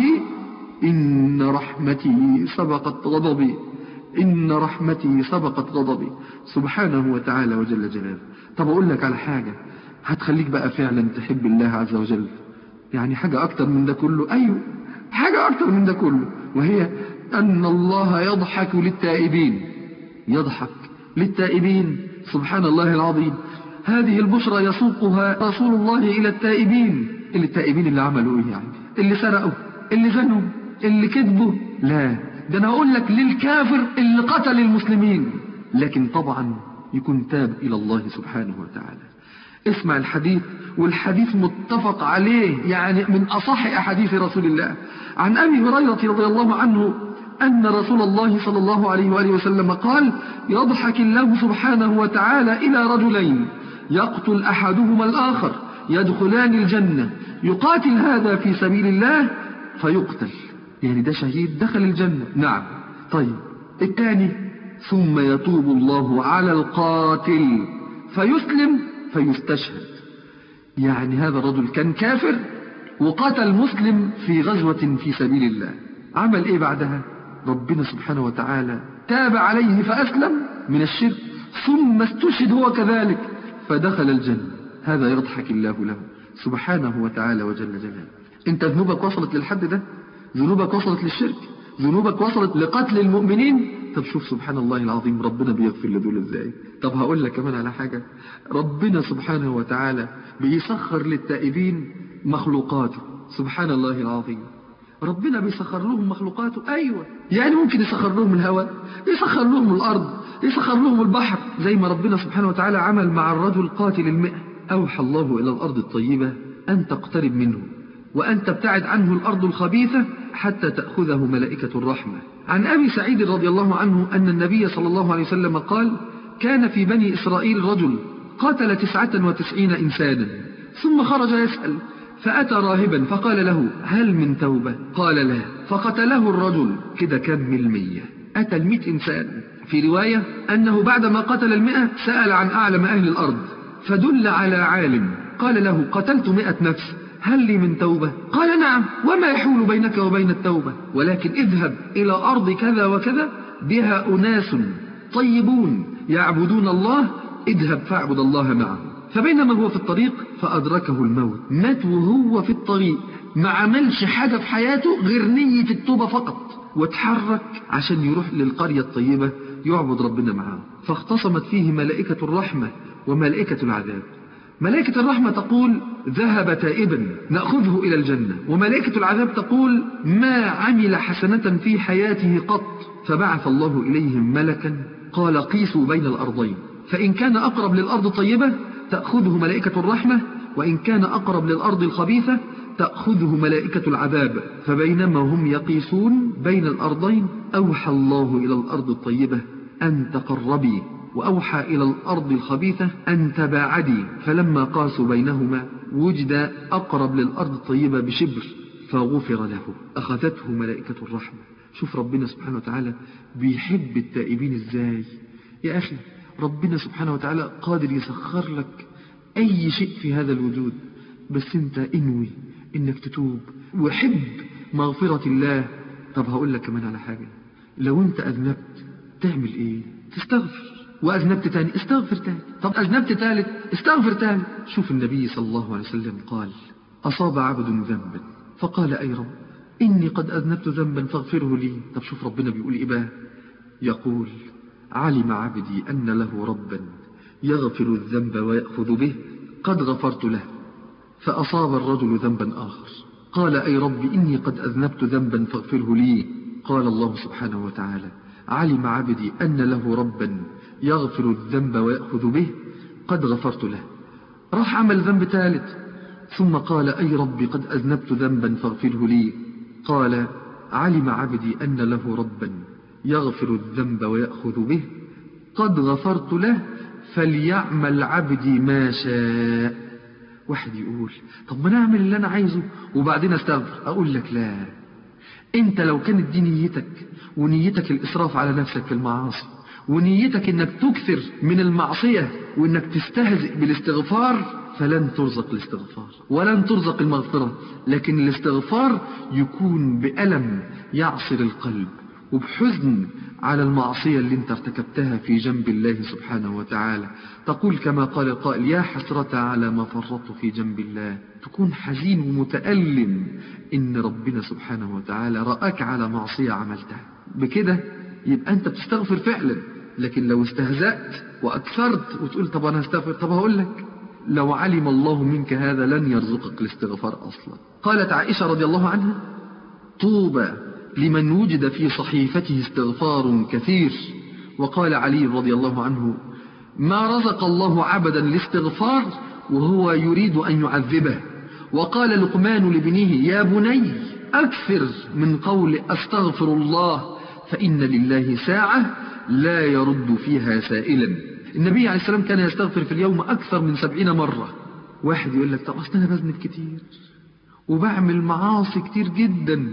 إن رحمتي سبقت غضبي، إن رحمتي سبقت غضبي. سبحانه وتعالى وجل جلاله. طب أقول لك على حاجة هتخليك بقى فعلا تحب الله عز وجل، يعني حاجة أكتر من ده كله. أيوه، حاجة أكتر من ده كله، وهي أن الله يضحك للتائبين، يضحك للتائبين. سبحان الله العظيم. هذه البشرى يسوقها رسول الله إلى التائبين. التائبين اللي عملوا إيه يعني؟ اللي سرقوا، اللي زنوا، اللي كذبوا؟ لا، ده أنا أقول لك للكافر اللي قتل المسلمين، لكن طبعا يكون تاب إلى الله سبحانه وتعالى. اسمع الحديث، والحديث متفق عليه، يعني من أصح أحاديث رسول الله. عن أبي هريرة رضي الله عنه أن رسول الله صلى الله عليه وآله وسلم قال: يضحك الله سبحانه وتعالى إلى رجلين يقتل أحدهما الآخر يدخلان الجنة، يقاتل هذا في سبيل الله فيقتل، يعني ده شهيد دخل الجنة. نعم. طيب الثاني: ثم يتوب الله على القاتل فيسلم فيستشهد، يعني هذا الرجل كان كافر وقتل مسلم في غزوة في سبيل الله، عمل ايه بعدها؟ ربنا سبحانه وتعالى تاب عليه فأسلم من الشرك، ثم استشهد هو كذلك فدخل الجنة. هذا يضحك الله له سبحانه وتعالى وجل جلاله. انت ذنوبك وصلت للحد ده؟ ذنوبك وصلت للشرك؟ ذنوبك وصلت لقتل المؤمنين؟ طب شوف سبحان الله العظيم ربنا بيغفر لدول ازاي. طب هقول لك كمان على حاجة، ربنا سبحانه وتعالى بيسخر للتائبين مخلوقاته. سبحان الله العظيم، ربنا بيسخر لهم مخلوقاته. أيوة، يعني ممكن يسخر لهم الهواء، يسخر لهم الأرض، يسخر لهم البحر، زي ما ربنا سبحانه وتعالى عمل مع الرجل قاتل 100. أوحى الله إلى الأرض الطيبة أن تقترب منه وأن تبتعد عنه الأرض الخبيثة حتى تأخذه ملائكة الرحمة. عن أبي سعيد رضي الله عنه أن النبي صلى الله عليه وسلم قال: كان في بني إسرائيل رجل قتل 99 إنسانا، ثم خرج يسأل، فأتى راهبا فقال له: هل من توبة؟ قال: لا. فقتله الرجل، كده كان من 100، أتى 100 إنسان. في رواية أنه بعدما قتل 100 سأل عن أعلم أهل الأرض فدل على عالم، قال له: قتلت 100 نفس، هل لي من توبة؟ قال: نعم، وما يحول بينك وبين التوبة؟ ولكن اذهب إلى أرض كذا وكذا بها أناس طيبون يعبدون الله، اذهب فاعبد الله معه. فبينما هو في الطريق فأدركه الموت، مات وهو في الطريق، ما عملش حاجة في حياته غير نية التوبة فقط، واتحرك عشان يروح للقرية الطيبة يعبد ربنا معه. فاختصمت فيه ملائكة الرحمة وملائكة العذاب. ملائكة الرحمة تقول: ذهب تائبا نأخذه إلى الجنة، وملائكة العذاب تقول: ما عمل حسنة في حياته قط. فبعث الله إليهم ملكا قال: قيسوا بين الأرضين، فإن كان أقرب للأرض طيبة تأخذه ملائكة الرحمة، وإن كان أقرب للأرض الخبيثة تأخذه ملائكة العذاب. فبينما هم يقيسون بين الأرضين أوحى الله إلى الأرض الطيبة أن تقربي، وأوحى إلى الأرض الخبيثة أن تباعدي. فلما قاسوا بينهما وجد أقرب للأرض الطيبة بشبر فغفر له، أخذته ملائكة الرحمة. شوف ربنا سبحانه وتعالى بيحب التائبين إزاي يا أخي. ربنا سبحانه وتعالى قادر يسخر لك أي شيء في هذا الوجود، بس أنت انوي إنك تتوب وحب مغفرة الله. طب هقول لك كمان على حاجة، لو أنت أذنبت تعمل إيه؟ تستغفر، وأذنبت تاني استغفر تاني، طب أذنبت تالت استغفر تاني. شوف النبي صلى الله عليه وسلم قال: أصاب عبد ذنبا فقال: أي رب إني قد أذنبت ذنبا فاغفره لي. طب شوف ربنا بيقول إيه بقى؟ يقول: علم عبدي أن له ربا يغفر الذنب ويأخذ به، قد غفرت له. فأصاب الرجل ذنبا آخر، قال: أي رب إني قد أذنبت ذنبا فاغفره لي. قال الله سبحانه وتعالى: علم عبدي أن له ربا يغفر الذنب ويأخذ به، قد غفرت له. راح عمل ذنب ثالث، ثم قال: أي ربي قد أذنبت ذنبا فاغفره لي. قال: علم عبدي أن له ربا يغفر الذنب ويأخذ به، قد غفرت له، فليعمل عبدي ما شاء. واحد يقول: طب ما نعمل اللي أنا عايزه وبعدين استغفر. أقول لك: لا، أنت لو كانت دي نيتك، ونيتك الإسراف على نفسك في المعاصي، ونيتك إنك تكثر من المعصية وإنك تستهزئ بالاستغفار، فلن ترزق الاستغفار ولن ترزق المغفرة. لكن الاستغفار يكون بألم يعصر القلب وبحزن على المعصية اللي انت ارتكبتها في جنب الله سبحانه وتعالى. تقول كما قال القائل: يا حسرة على ما فرطت في جنب الله. تكون حزين ومتألم إن ربنا سبحانه وتعالى رأك على معصية عملتها. بكده يبقى أنت بتستغفر فعلا. لكن لو استهزأت وأكثرت وتقول: طب أنا استغفر، طب هقول لك: لو علم الله منك هذا لن يرزقك الاستغفار أصلا. قالت عائشة رضي الله عنها: طوبى لمن وجد في صحيفته استغفار كثير. وقال علي رضي الله عنه: ما رزق الله عبدا الاستغفار وهو يريد أن يعذبه. وقال لقمان لابنه: يا بني أكثر من قول أستغفر الله فإن لله ساعة لا يرد فيها سائلا. النبي عليه السلام كان يستغفر في اليوم أكثر من 70 مرة. واحد يقول لك: طب أصل أنا بذنب كتير وبعمل معاصي كتير جدا.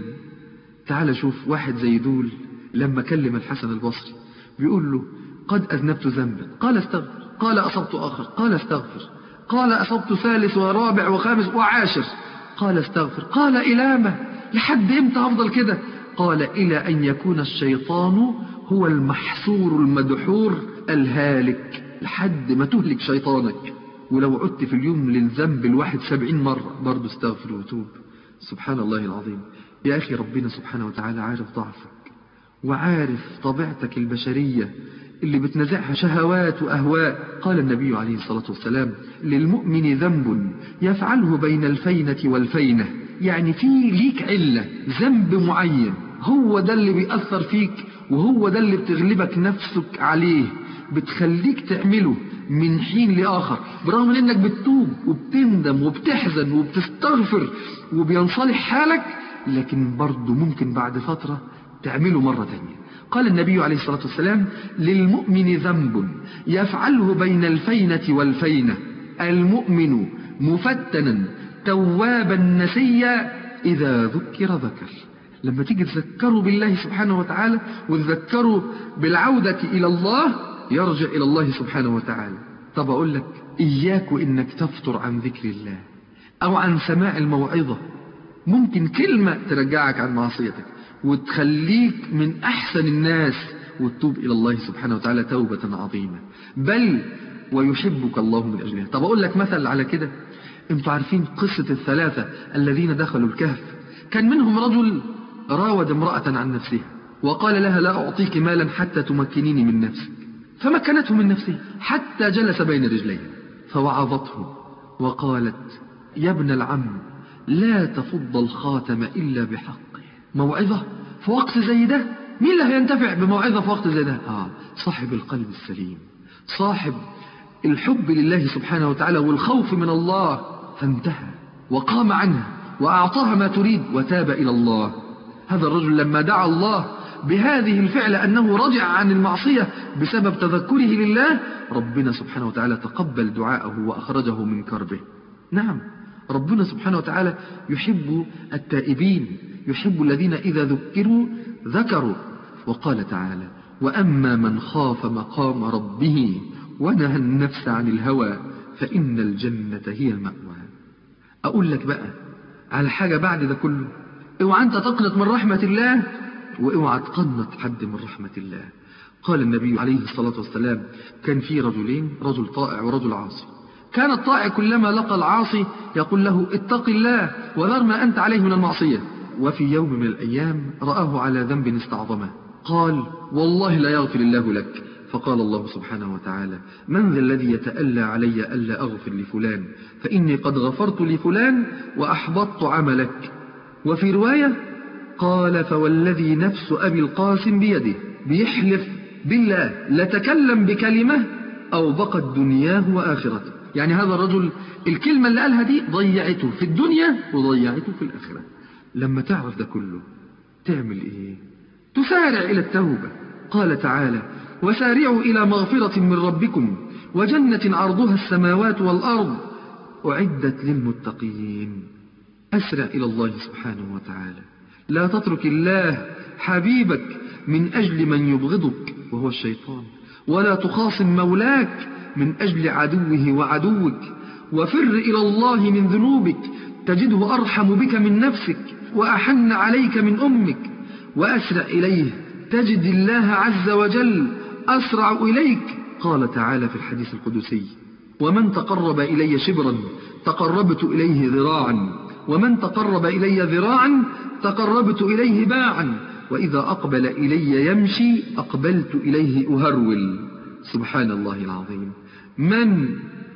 تعال شوف واحد زي دول لما كلم الحسن البصري بيقول له: قد أذنبت ذنبا، قال استغفر. قال أصبت آخر، قال استغفر. قال أصبت ثالث ورابع وخامس وعاشر، قال استغفر. قال إلى ما؟ لحد إمتى أفضل كده؟ قال: إلى أن يكون الشيطان هو المحصور المدحور الهالك، لحد ما تهلك شيطانك. ولو عدت في اليوم للذنب الواحد 70 مرة برضو استغفر وتوب. سبحان الله العظيم. يا أخي ربنا سبحانه وتعالى عارف ضعفك وعارف طبيعتك البشرية اللي بتنزعها شهوات وأهواء. قال النبي عليه الصلاة والسلام: للمؤمن ذنب يفعله بين الفينة والفينة، يعني في ليك علة ذنب معين، هو ده اللي بيأثر فيك وهو ده اللي بتغلبك نفسك عليه، بتخليك تعمله من حين لآخر، برغم من انك بتتوب وبتندم وبتحزن وبتستغفر وبينصلح حالك، لكن برضه ممكن بعد فترة تعمله مرة تانية. قال النبي عليه الصلاة والسلام: للمؤمن ذنب يفعله بين الفينة والفينة، المؤمن مفتنا توابا نسيا إذا ذكر ذكر. لما تيجي تذكروا بالله سبحانه وتعالى وتذكروا بالعودة إلى الله يرجع إلى الله سبحانه وتعالى. طب أقول لك: إياك إنك تفتر عن ذكر الله أو عن سماع الموعظة. ممكن كلمة ترجعك عن معصيتك وتخليك من أحسن الناس وتتوب إلى الله سبحانه وتعالى توبة عظيمة، بل ويحبك الله من أجلها. طب أقول لك مثل على كده. انتوا عارفين قصة الثلاثة الذين دخلوا الكهف؟ كان منهم رجل راود امرأة عن نفسها وقال لها: لا أعطيك مالا حتى تمكنيني من نفسك. فمكنته من نفسه حتى جلس بين رجليه، فوعظته وقالت: يا ابن العم، لا تفض الخاتم إلا بحقه. موعظة في وقت زي ده؟ مين اللي هينتفع بموعظة في وقت زي ده؟ صاحب القلب السليم، صاحب الحب لله سبحانه وتعالى والخوف من الله. فانتهى وقام عنها وأعطاها ما تريد وتاب إلى الله. هذا الرجل لما دعا الله بهذه الفعلة أنه رجع عن المعصية بسبب تذكره لله، ربنا سبحانه وتعالى تقبل دعاءه وأخرجه من كربه. نعم، ربنا سبحانه وتعالى يحب التائبين، يحب الذين إذا ذكروا ذكروا. وقال تعالى: وأما من خاف مقام ربه ونهى النفس عن الهوى فإن الجنة هي المأوى. أقول لك بقى على حاجة بعد ده كله: اوعى أنت تقنط من رحمة الله واوعى تقنط حد من رحمة الله. قال النبي عليه الصلاة والسلام: كان في رجلين، رجل طائع ورجل عاصي. كان الطائع كلما لقى العاصي يقول له: اتق الله وذر ما أنت عليه من المعصية. وفي يوم من الأيام رآه على ذنب استعظمه، قال: والله لا يغفر الله لك. فقال الله سبحانه وتعالى: من ذا الذي يتألى علي ألا أغفر لفلان، فإني قد غفرت لفلان وأحبطت عملك. وفي رواية قال: فوالذي نفس أبي القاسم بيده، بيحلف بالله لتكلم بكلمة أو بقت دنياه وآخرته. يعني هذا الرجل الكلمة اللي قالها دي ضيعته في الدنيا وضيعته في الآخرة. لما تعرف ده كله تعمل إيه؟ تسارع إلى التوبة. قال تعالى: وسارعوا إلى مغفرة من ربكم وجنة عرضها السماوات والأرض أعدت للمتقين. أسرع إلى الله سبحانه وتعالى، لا تترك الله حبيبك من أجل من يبغضك وهو الشيطان، ولا تخاصم مولاك من أجل عدوه وعدوك. وفر إلى الله من ذنوبك تجده أرحم بك من نفسك وأحن عليك من أمك. وأسرع إليه تجد الله عز وجل أسرع إليك. قال تعالى في الحديث القدسي: ومن تقرب إلي شبرا تقربت إليه ذراعا، ومن تقرب إلي ذراعا تقربت إليه باعا، وإذا أقبل إلي يمشي أقبلت إليه أهرول. سبحان الله العظيم. من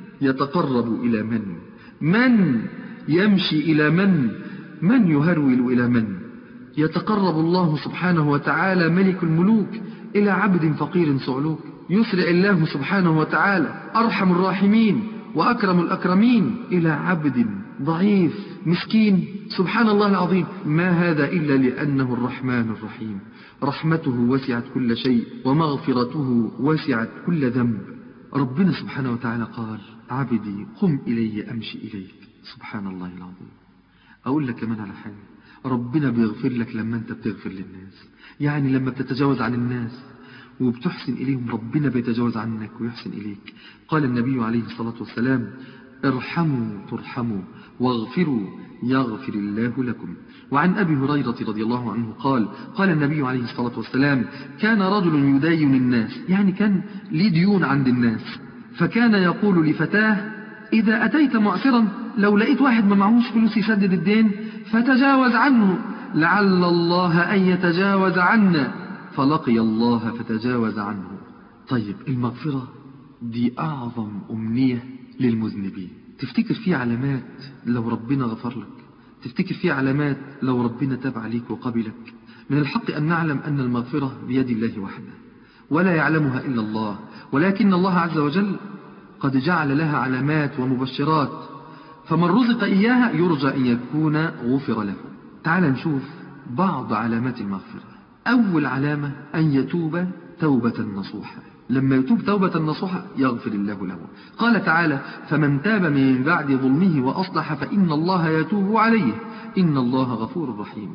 يتقرب إلى من؟ من يمشي إلى من؟ من يهرول إلى من؟ يتقرب الله سبحانه وتعالى ملك الملوك إلى عبد فقير صعلوك، يسرع الله سبحانه وتعالى أرحم الراحمين وأكرم الأكرمين إلى عبد ضعيف مسكين. سبحان الله العظيم، ما هذا إلا لأنه الرحمن الرحيم، رحمته وسعت كل شيء ومغفرته وسعت كل ذنب. ربنا سبحانه وتعالى قال: عبدي قم إلي أمشي إليك. سبحان الله العظيم. أقول لك كمان على حاجة، ربنا بيغفر لك لما أنت بتغفر للناس، يعني لما بتتجاوز عن الناس وبتحسن إليهم ربنا بيتجاوز عنك ويحسن إليك. قال النبي عليه الصلاة والسلام: ارحموا ترحموا واغفروا يغفر الله لكم. وعن أبي هريرة رضي الله عنه قال النبي عليه الصلاة والسلام: كان رجل يداين الناس، يعني كان ليه ديون عند الناس، فكان يقول لفتاه: إذا أتيت معسرا، لو لقيت واحد ما معهوش فلوس يسدد الدين فتجاوز عنه، لعل الله أن يتجاوز عنا، فلقي الله فتجاوز عنه. طيب المغفرة دي أعظم أمنية للمذنبين. تفتكر فيه علامات لو ربنا غفر لك؟ تفتكر فيه علامات لو ربنا تاب عليك وقبلك؟ من الحق أن نعلم أن المغفرة بيد الله وحده ولا يعلمها إلا الله، ولكن الله عز وجل قد جعل لها علامات ومبشرات، فمن رزق إياها يرجى أن يكون غفر له. تعال نشوف بعض علامات المغفرة. أول علامة أن يتوب توبة نصوحة. لما يتوب توبة نصوحة يغفر الله له. قال تعالى: فمن تاب من بعد ظلمه وأصلح فإن الله يتوب عليه إن الله غفور رحيم.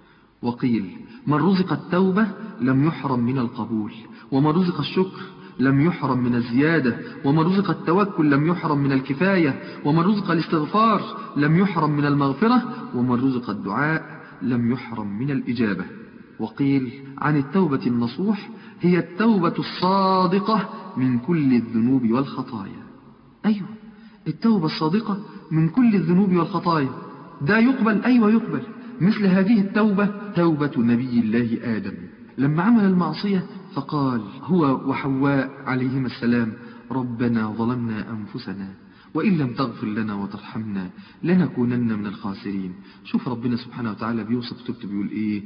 وقيل: من رزق التوبة لم يحرم من القبول، ومن رزق الشكر لم يحرم من الزيادة، ومن رزق التوكل لم يحرم من الكفاية، ومن رزق الاستغفار لم يحرم من المغفرة، ومن رزق الدعاء لم يحرم من الإجابة. وقيل عن التوبة النصوح: هي التوبة الصادقة من كل الذنوب والخطايا. أيوة، التوبة الصادقة من كل الذنوب والخطايا. ده يقبل؟ أيوة يقبل. مثل هذه التوبة توبة نبي الله آدم لما عمل المعصية فقال هو وحواء عليهما السلام: ربنا ظلمنا أنفسنا وإن لم تغفر لنا وترحمنا لنكونن من الخاسرين. شوف ربنا سبحانه وتعالى بيوصف توبته بيقول إيه: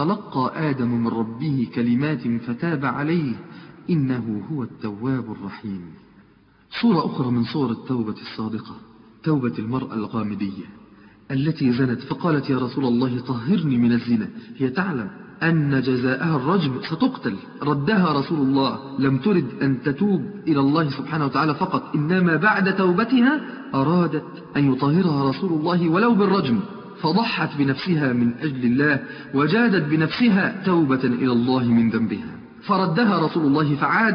فتلقى آدم من ربه كلمات فتاب عليه إنه هو التواب الرحيم. صورة أخرى من صور التوبة الصادقة توبة المرأة الغامدية التي زنت فقالت: يا رسول الله طهرني من الزنا. هي تعلم أن جزاءها الرجم، ستقتل. ردها رسول الله، لم ترد أن تتوب إلى الله سبحانه وتعالى فقط، إنما بعد توبتها أرادت أن يطهرها رسول الله ولو بالرجم، فضحت بنفسها من أجل الله وجادت بنفسها توبة إلى الله من ذنبها. فردها رسول الله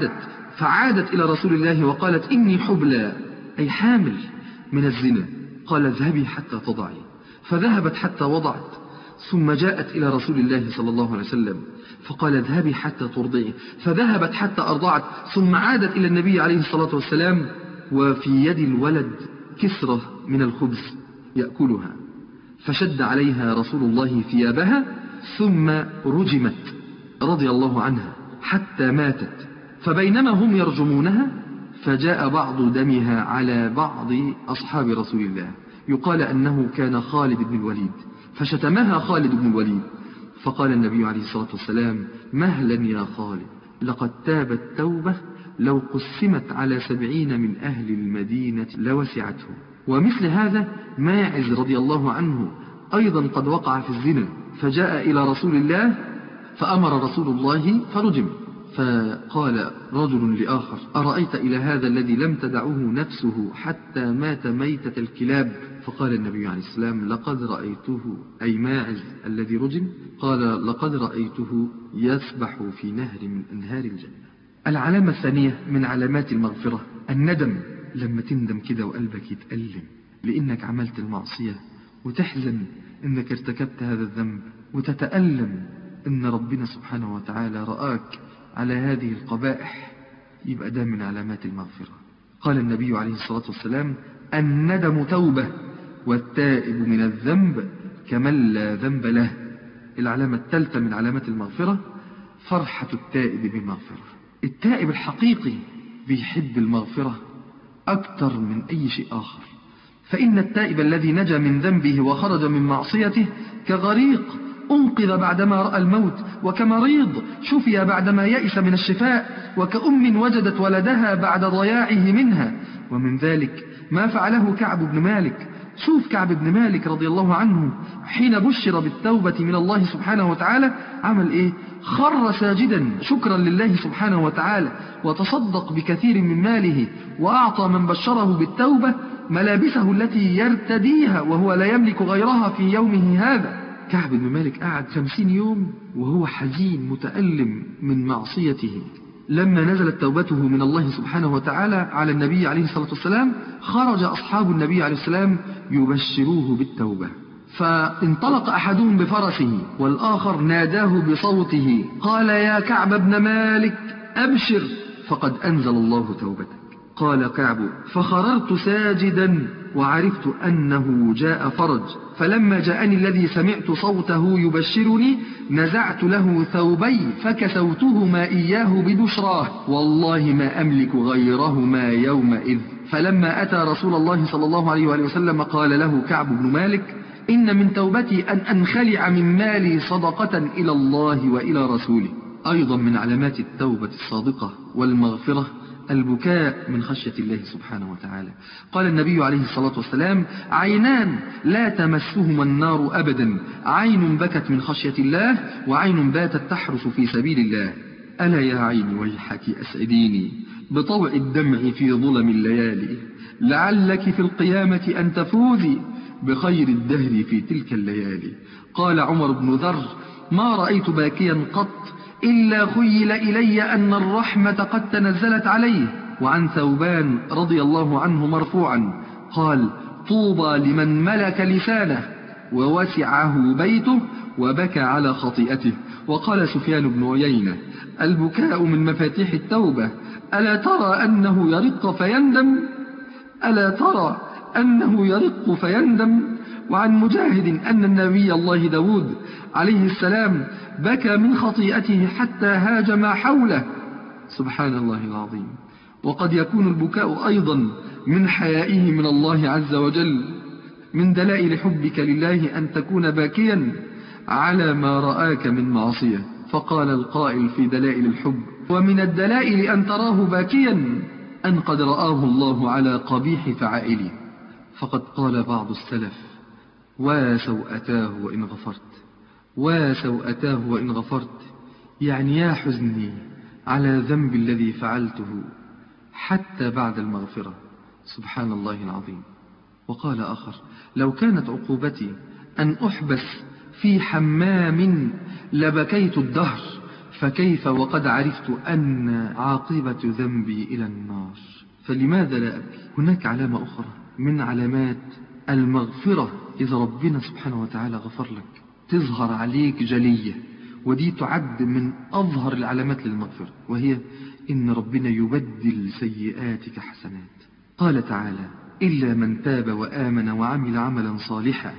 فعادت إلى رسول الله وقالت: إني حبلى، أي حامل من الزنا. قال: اذهبي حتى تضعي. فذهبت حتى وضعت، ثم جاءت إلى رسول الله صلى الله عليه وسلم فقال: اذهبي حتى ترضعي. فذهبت حتى أرضعت، ثم عادت إلى النبي عليه الصلاة والسلام وفي يد الولد كسرة من الخبز يأكلها، فشد عليها رسول الله ثيابها ثم رجمت رضي الله عنها حتى ماتت. فبينما هم يرجمونها فجاء بعض دمها على بعض أصحاب رسول الله، يقال أنه كان خالد بن الوليد، فشتمها خالد بن الوليد. فقال النبي عليه الصلاة والسلام: مهلا يا خالد، لقد تابت توبة لو قسمت على 70 من أهل المدينة لوسعته. ومثل هذا ماعز رضي الله عنه أيضا قد وقع في الزنا، فجاء إلى رسول الله فأمر رسول الله فرجم. فقال رجل لآخر: أرأيت إلى هذا الذي لم تدعه نفسه حتى مات ميتة الكلاب؟ فقال النبي عليه السلام: لقد رأيته، أي ماعز الذي رجم، قال: لقد رأيته يسبح في نهر من أنهار الجنة. العلامة الثانية من علامات المغفرة الندم. لما تندم كده وقلبك يتألم لأنك عملت المعصية، وتحزن أنك ارتكبت هذا الذنب، وتتألم أن ربنا سبحانه وتعالى رآك على هذه القبائح، يبقى ده من علامات المغفرة. قال النبي عليه الصلاة والسلام: الندم توبة والتائب من الذنب كمن لا ذنب له. العلامة الثالثة من علامات المغفرة فرحة التائب بالمغفرة. التائب الحقيقي بيحب المغفرة أكثر من أي شيء آخر، فإن التائب الذي نجا من ذنبه وخرج من معصيته كغريق أنقذ بعدما رأى الموت، وكمريض شفي بعدما يئس من الشفاء، وكأم وجدت ولدها بعد ضياعه منها. ومن ذلك ما فعله كعب بن مالك. شوف كعب بن مالك رضي الله عنه حين بشر بالتوبة من الله سبحانه وتعالى عمل إيه؟ خر ساجدا شكرا لله سبحانه وتعالى، وتصدق بكثير من ماله، وأعطى من بشره بالتوبة ملابسه التي يرتديها وهو لا يملك غيرها في يومه هذا. كعب بن مالك قعد 50 يوم وهو حزين متألم من معصيته. لما نزلت توبته من الله سبحانه وتعالى على النبي عليه الصلاة والسلام خرج أصحاب النبي عليه السلام يبشروه بالتوبة، فانطلق أحدهم بفرسه والآخر ناداه بصوته قال: يا كعب بن مالك أبشر فقد أنزل الله توبتك. قال كعب: فخررت ساجدا وعرفت أنه جاء فرج، فلما جاءني الذي سمعت صوته يبشرني نزعت له ثوبي فكسوتهما إياه ببشراه، والله ما أملك غيرهما يومئذ. فلما أتى رسول الله صلى الله عليه وآله وسلم قال له كعب بن مالك: إن من توبتي أن أنخلع من مالي صدقة إلى الله وإلى رسوله. أيضا من علامات التوبة الصادقة والمغفرة البكاء من خشية الله سبحانه وتعالى. قال النبي عليه الصلاة والسلام: عينان لا تمسهما النار أبدا، عين بكت من خشية الله، وعين باتت تحرس في سبيل الله. ألا يا عيني ويحك أسعديني بطوع الدمع في ظلم الليالي، لعلك في القيامة أن تفوزي بخير الدهر في تلك الليالي. قال عمر بن ذر: ما رأيت باكيا قط إلا خيل إلي أن الرحمة قد تنزلت عليه. وعن ثوبان رضي الله عنه مرفوعا قال: طوبى لمن ملك لسانه ووسعه بيته وبكى على خطيئته. وقال سفيان بن عيينة: البكاء من مفاتيح التوبة، ألا ترى أنه يرق فيندم؟ ألا ترى أنه يرق فيندم؟ وعن مجاهد أن النبي الله داود عليه السلام بكى من خطيئته حتى هاج ما حوله. سبحان الله العظيم. وقد يكون البكاء أيضا من حيائه من الله عز وجل. من دلائل حبك لله أن تكون باكيا على ما رآك من معصية. فقال القائل في دلائل الحب: ومن الدلائل أن تراه باكيا أن قد رآه الله على قبيح فعائله. فقد قال بعض السلف: وسوءتاه وإن غفرت، وسوءتاه وإن غفرت، يعني يا حزني على ذنب الذي فعلته حتى بعد المغفرة. سبحان الله العظيم. وقال آخر: لو كانت عقوبتي أن أحبس في حمام لبكيت الدهر، فكيف وقد عرفت أن عاقبة ذنبي إلى النار. فلماذا لا أبكي؟ هناك علامة أخرى من علامات المغفرة إذا ربنا سبحانه وتعالى غفر لك، تظهر عليك جلية، ودي تعد من أظهر العلامات للمغفرة، وهي إن ربنا يبدل سيئاتك حسنات. قال تعالى: إلا من تاب وآمن وعمل عملا صالحا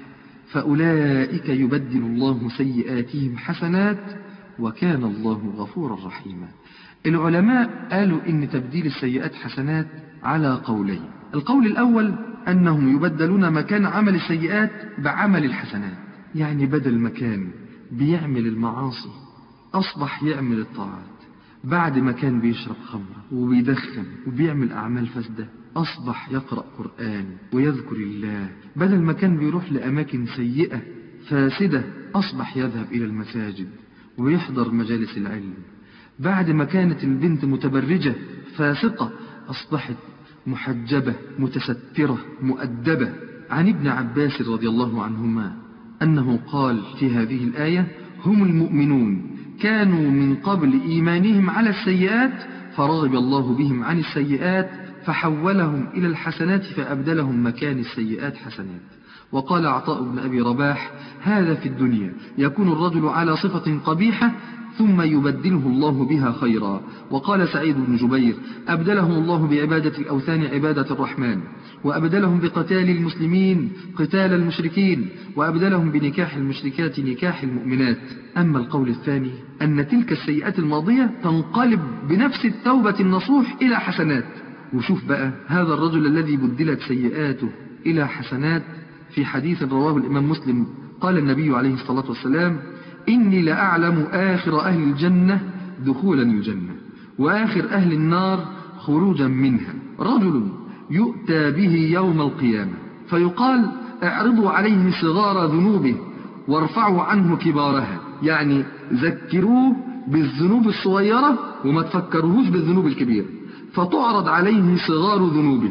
فأولئك يبدل الله سيئاتهم حسنات وكان الله غفورا رحيما. العلماء قالوا إن تبديل السيئات حسنات على قولين. القول الأول أنهم يبدلون مكان عمل السيئات بعمل الحسنات، يعني بدل مكان بيعمل المعاصي أصبح يعمل الطاعات، بعد ما كان بيشرب خمرة وبيدخن وبيعمل أعمال فاسدة أصبح يقرأ قرآن ويذكر الله، بدل ما كان بيروح لأماكن سيئة فاسدة أصبح يذهب إلى المساجد ويحضر مجالس العلم، بعد ما كانت البنت متبرجة فاسقة أصبحت محجبة متسترة مؤدبة. عن ابن عباس رضي الله عنهما أنه قال في هذه الآية: هم المؤمنون كانوا من قبل إيمانهم على السيئات فرغب الله بهم عن السيئات فحولهم إلى الحسنات فأبدلهم مكان السيئات حسنات. وقال عطاء بن أبي رباح: هذا في الدنيا يكون الرجل على صفة قبيحة ثم يبدله الله بها خيرا. وقال سعيد بن جبير: أبدلهم الله بعبادة الأوثان عبادة الرحمن، وأبدلهم بقتال المسلمين قتال المشركين، وأبدلهم بنكاح المشركات نكاح المؤمنات. أما القول الثاني أن تلك السيئات الماضية تنقلب بنفس التوبة النصوح إلى حسنات. وشوف بقى هذا الرجل الذي بدلت سيئاته إلى حسنات، في حديث رواه الإمام مسلم قال النبي عليه الصلاة والسلام: إني لأعلم آخر أهل الجنة دخولا الجنة وآخر أهل النار خروجا منها، رجل يؤتى به يوم القيامة فيقال اعرضوا عليه صغار ذنوبه وارفعوا عنه كبارها، يعني ذكروه بالذنوب الصغيرة وما تفكروهوش بالذنوب الكبيرة، فتعرض عليه صغار ذنوبه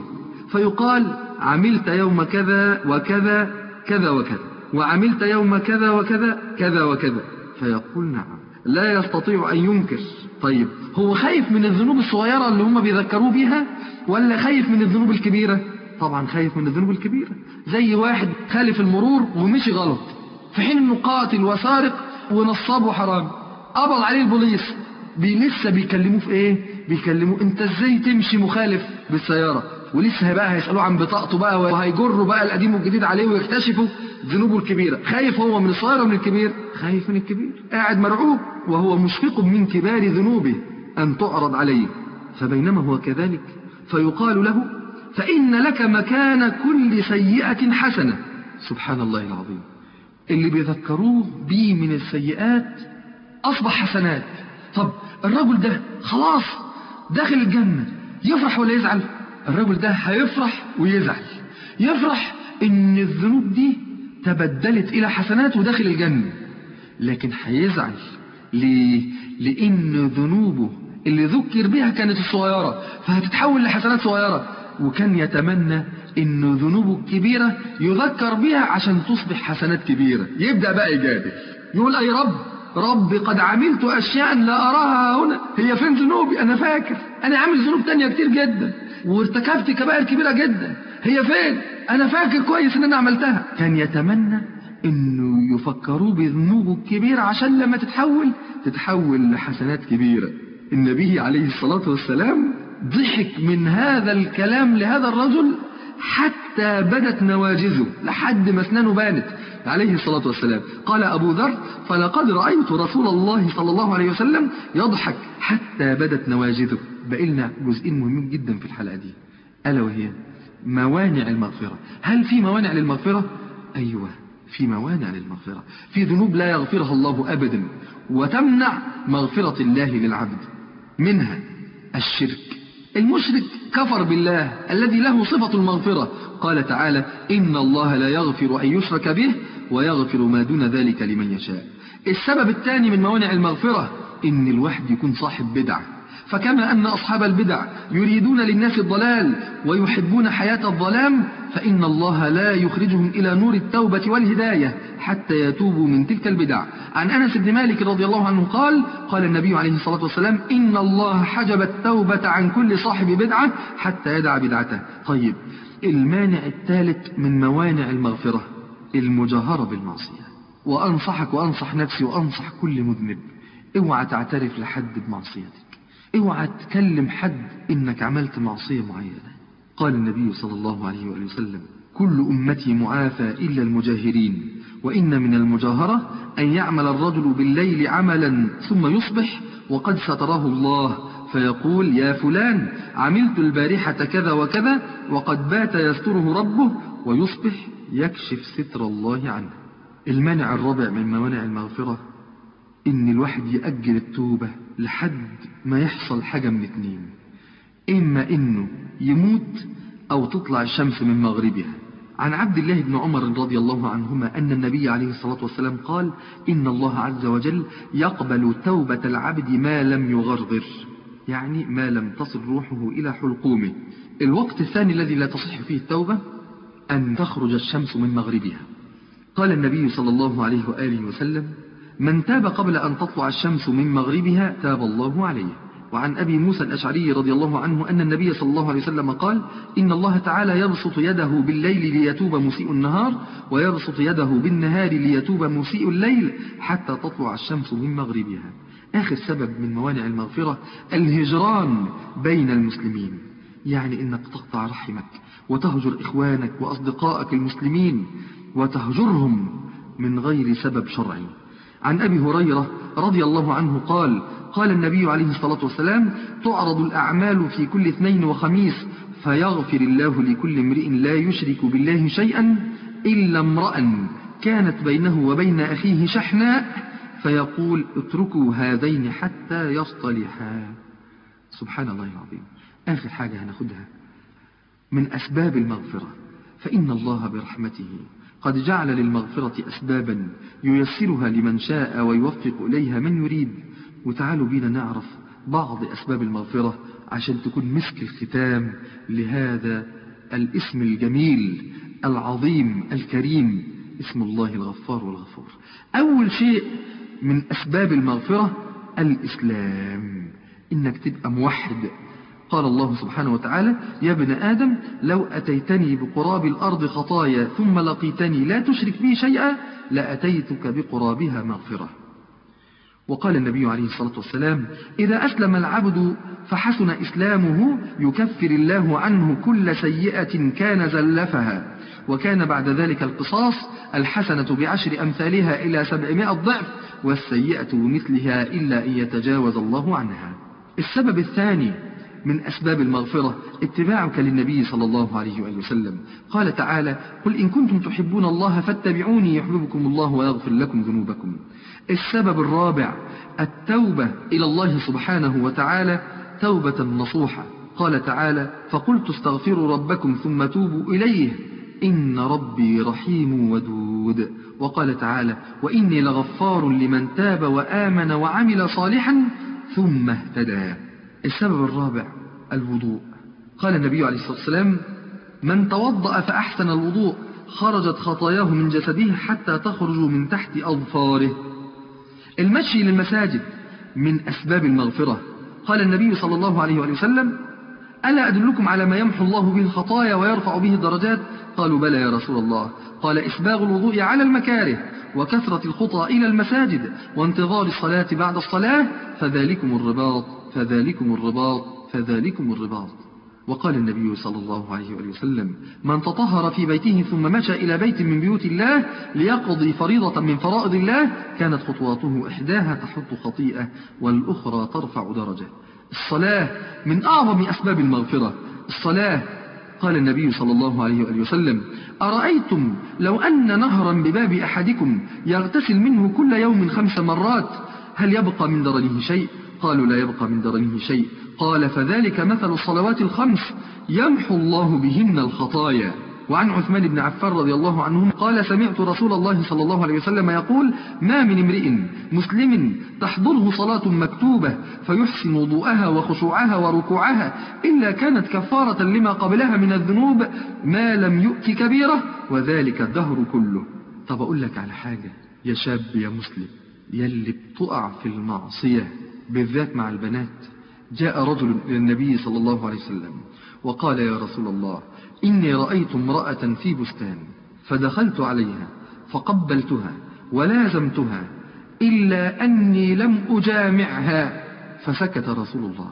فيقال عملت يوم كذا وكذا كذا وكذا، وعملت يوم كذا وكذا كذا وكذا، فيقول نعم، لا يستطيع أن ينكر. طيب هو خايف من الذنوب الصغيرة اللي هم بيذكروه بيها ولا خايف من الذنوب الكبيرة؟ طبعا خايف من الذنوب الكبيرة. زي واحد خالف المرور ومشي غلط في حين انه قاتل وسارق ونصاب وحرام، قبض عليه البوليس، لسه بيكلموه في ايه؟ بيكلموه انت ازاي تمشي مخالف بالسيارة، ولسه بقى هيسألوه عن بطاقته بقى وهيجروا بقى القديم والجديد عليه ويكتشفوا ذنوبه الكبيرة. خايف هو من الصغير ومن الكبير؟ خايف من الكبير، قاعد مرعوب وهو مشفق من كبار ذنوبه أن تعرض عليه. فبينما هو كذلك فيقال له فإن لك مكان كل سيئة حسنة. سبحان الله العظيم، اللي بيذكروه بيه من السيئات أصبح حسنات. طب الرجل ده خلاص داخل الجنة، يفرح ولا يزعل؟ الرجل ده هيفرح ويزعل. يفرح إن الذنوب دي تبدلت إلى حسنات وداخل الجنة، لكن هيزعل ليه؟ لأن ذنوبه اللي ذكر بها كانت الصغيرة فهتتحول لحسنات صغيرة، وكان يتمنى إن ذنوبه الكبيرة يذكر بها عشان تصبح حسنات كبيرة. يبدأ بقى يجادل، يقول أي رب قد عملت أشياء لا أراها هنا، هي فين ذنوبي؟ أنا فاكر أنا عامل ذنوب تانية كتير جدا وارتكبت كبائر كبيرة جدا، هي فين؟ أنا فاكر كويس إن أنا عملتها. كان يتمنى إنه يفكروا بذنوبه الكبيرة عشان لما تتحول لحسنات كبيرة. النبي عليه الصلاة والسلام ضحك من هذا الكلام لهذا الرجل حتى بدت نواجذه، لحد ما اسنانه بانت عليه الصلاة والسلام. قال أبو ذر فلقد رأيت رسول الله صلى الله عليه وسلم يضحك حتى بدت نواجذه. بقلنا جزئين مهمين جدا في الحلقة دي، ألا وهي موانع المغفرة. هل في موانع للمغفرة؟ أيوة في موانع للمغفرة، في ذنوب لا يغفرها الله أبدا وتمنع مغفرة الله للعبد. منها الشرك. المشرك كفر بالله الذي له صفة المغفرة. قال تعالى إن الله لا يغفر أن يشرك به ويغفر ما دون ذلك لمن يشاء. السبب الثاني من موانع المغفرة إن الواحد يكون صاحب بدع، فكما أن أصحاب البدع يريدون للناس الضلال ويحبون حياة الظلام، فإن الله لا يخرجهم إلى نور التوبة والهداية حتى يتوبوا من تلك البدع. عن أنس بن مالك رضي الله عنه قال النبي عليه الصلاة والسلام إن الله حجب التوبة عن كل صاحب بدعة حتى يدع بدعته. طيب المانع الثالث من موانع المغفرة المجاهرة بالمعصية. وأنصحك وأنصح نفسي وأنصح كل مذنب، اوعى تعترف لحد بمعصيتك، اوعى تكلم حد إنك عملت معصية معينة. قال النبي صلى الله عليه وآله وسلم كل أمتي معافى إلا المجاهرين، وإن من المجاهرة أن يعمل الرجل بالليل عملا ثم يصبح وقد ستره الله فيقول يا فلان عملت البارحة كذا وكذا وقد بات يستره ربه، ويصبح يكشف ستر الله عنه. المانع الرابع من موانع المغفرة إن الواحد يأجل التوبة لحد ما يحصل حاجة من اتنين، إما إنه يموت أو تطلع الشمس من مغربها. عن عبد الله بن عمر رضي الله عنهما أن النبي عليه الصلاة والسلام قال إن الله عز وجل يقبل توبة العبد ما لم يغرغر، يعني ما لم تصل روحه إلى حلقومه. الوقت الثاني الذي لا تصح فيه التوبة أن تخرج الشمس من مغربها. قال النبي صلى الله عليه وآله وسلم من تاب قبل أن تطلع الشمس من مغربها تاب الله عليه. وعن أبي موسى الأشعري رضي الله عنه أن النبي صلى الله عليه وسلم قال إن الله تعالى يبسط يده بالليل ليتوب مسيء النهار ويبسط يده بالنهار ليتوب مسيء الليل حتى تطلع الشمس من مغربها. آخر سبب من موانع المغفرة الهجران بين المسلمين، يعني إنك تقطع رحمك وتهجر إخوانك وأصدقائك المسلمين وتهجرهم من غير سبب شرعي. عن أبي هريرة رضي الله عنه قال النبي عليه الصلاة والسلام تعرض الأعمال في كل اثنين وخميس فيغفر الله لكل امرئ لا يشرك بالله شيئا إلا امرأ كانت بينه وبين أخيه شحناء فيقول اتركوا هذين حتى يصطلحا. سبحان الله العظيم. آخر حاجة هناخدها من أسباب المغفرة، فإن الله برحمته قد جعل للمغفرة أسبابا ييسرها لمن شاء ويوفق إليها من يريد. وتعالوا بينا نعرف بعض أسباب المغفرة عشان تكون مسك الختام لهذا الاسم الجميل العظيم الكريم، اسم الله الغفار والغفور. أول شيء من أسباب المغفرة الإسلام، إنك تبقى موحد. قال الله سبحانه وتعالى: يا ابن آدم لو أتيتني بقراب الأرض خطايا ثم لقيتني لا تشرك بي شيئا لأتيتك بقرابها مغفرة. وقال النبي عليه الصلاة والسلام: إذا أسلم العبد فحسن إسلامه يكفر الله عنه كل سيئة كان زلفها، وكان بعد ذلك القصاص الحسنة ب10 أمثالها إلى 700 ضعف، والسيئة بمثلها إلا أن يتجاوز الله عنها. السبب الثاني من أسباب المغفرة اتباعك للنبي صلى الله عليه وآله وسلم. قال تعالى: قل إن كنتم تحبون الله فاتبعوني يحببكم الله ويغفر لكم ذنوبكم. السبب الرابع التوبة إلى الله سبحانه وتعالى توبة نصوحة. قال تعالى: فقلت استغفروا ربكم ثم توبوا إليه إن ربي رحيم ودود. وقال تعالى: وإني لغفار لمن تاب وآمن وعمل صالحا ثم اهتدى. السبب الرابع الوضوء. قال النبي عليه الصلاة والسلام: من توضأ فأحسن الوضوء خرجت خطاياه من جسده حتى تخرج من تحت أظفاره. المشي للمساجد من أسباب المغفرة. قال النبي صلى الله عليه وسلم: ألا أدلكم على ما يمحو الله به الخطايا ويرفع به الدرجات؟ قالوا: بلى يا رسول الله. قال: إسباغ الوضوء على المكاره، وكثرة الخطى إلى المساجد، وانتظار الصلاة بعد الصلاة، فذلكم الرباط فذلكم الرباط فذلكم الرباط. وقال النبي صلى الله عليه وسلم: من تطهر في بيته ثم مشى إلى بيت من بيوت الله ليقضي فريضة من فرائض الله كانت خطواته إحداها تحط خطيئة والأخرى ترفع درجة. الصلاة من أعظم أسباب المغفرة. الصلاة. قال النبي صلى الله عليه وسلم: أرأيتم لو أن نهرا بباب أحدكم يغتسل منه كل يوم 5 مرات هل يبقى من درنه شيء؟ قالوا: لا يبقى من درنه شيء. قال: فذلك مثل الصلوات ال5 يمحو الله بهن الخطايا. وعن عثمان بن عفان رضي الله عنه قال: سمعت رسول الله صلى الله عليه وسلم يقول: ما من امرئ مسلم تحضره صلاة مكتوبة فيحسن وضوءها وخشوعها وركوعها إلا كانت كفارة لما قبلها من الذنوب ما لم يؤت كبيرة، وذلك الدهر كله. طب أقول لك على حاجة يا شاب يا مسلم، يلي بتقع في المعصية بالذات مع البنات. جاء رجل إلى النبي صلى الله عليه وسلم وقال: يا رسول الله، إني رأيت امرأة في بستان فدخلت عليها فقبلتها ولازمتها إلا أني لم أجامعها. فسكت رسول الله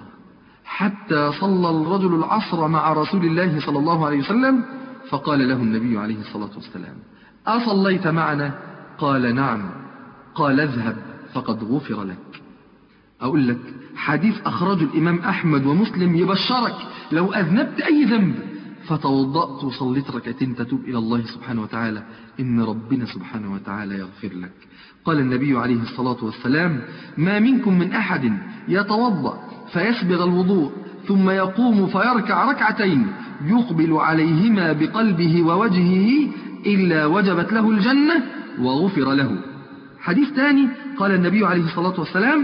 حتى صلى الرجل العصر مع رسول الله صلى الله عليه وسلم، فقال له النبي عليه الصلاة والسلام: أصليت معنا؟ قال: نعم. قال: اذهب فقد غفر لك. أقول لك حديث أخرجه الإمام أحمد ومسلم يبشرك لو أذنبت أي ذنب فتوضأت وصليت ركعتين تتوب إلى الله سبحانه وتعالى إن ربنا سبحانه وتعالى يغفر لك. قال النبي عليه الصلاة والسلام: ما منكم من أحد يتوضأ فيسبغ الوضوء ثم يقوم فيركع ركعتين يقبل عليهما بقلبه ووجهه إلا وجبت له الجنة وغفر له. حديث ثاني قال النبي عليه الصلاة والسلام: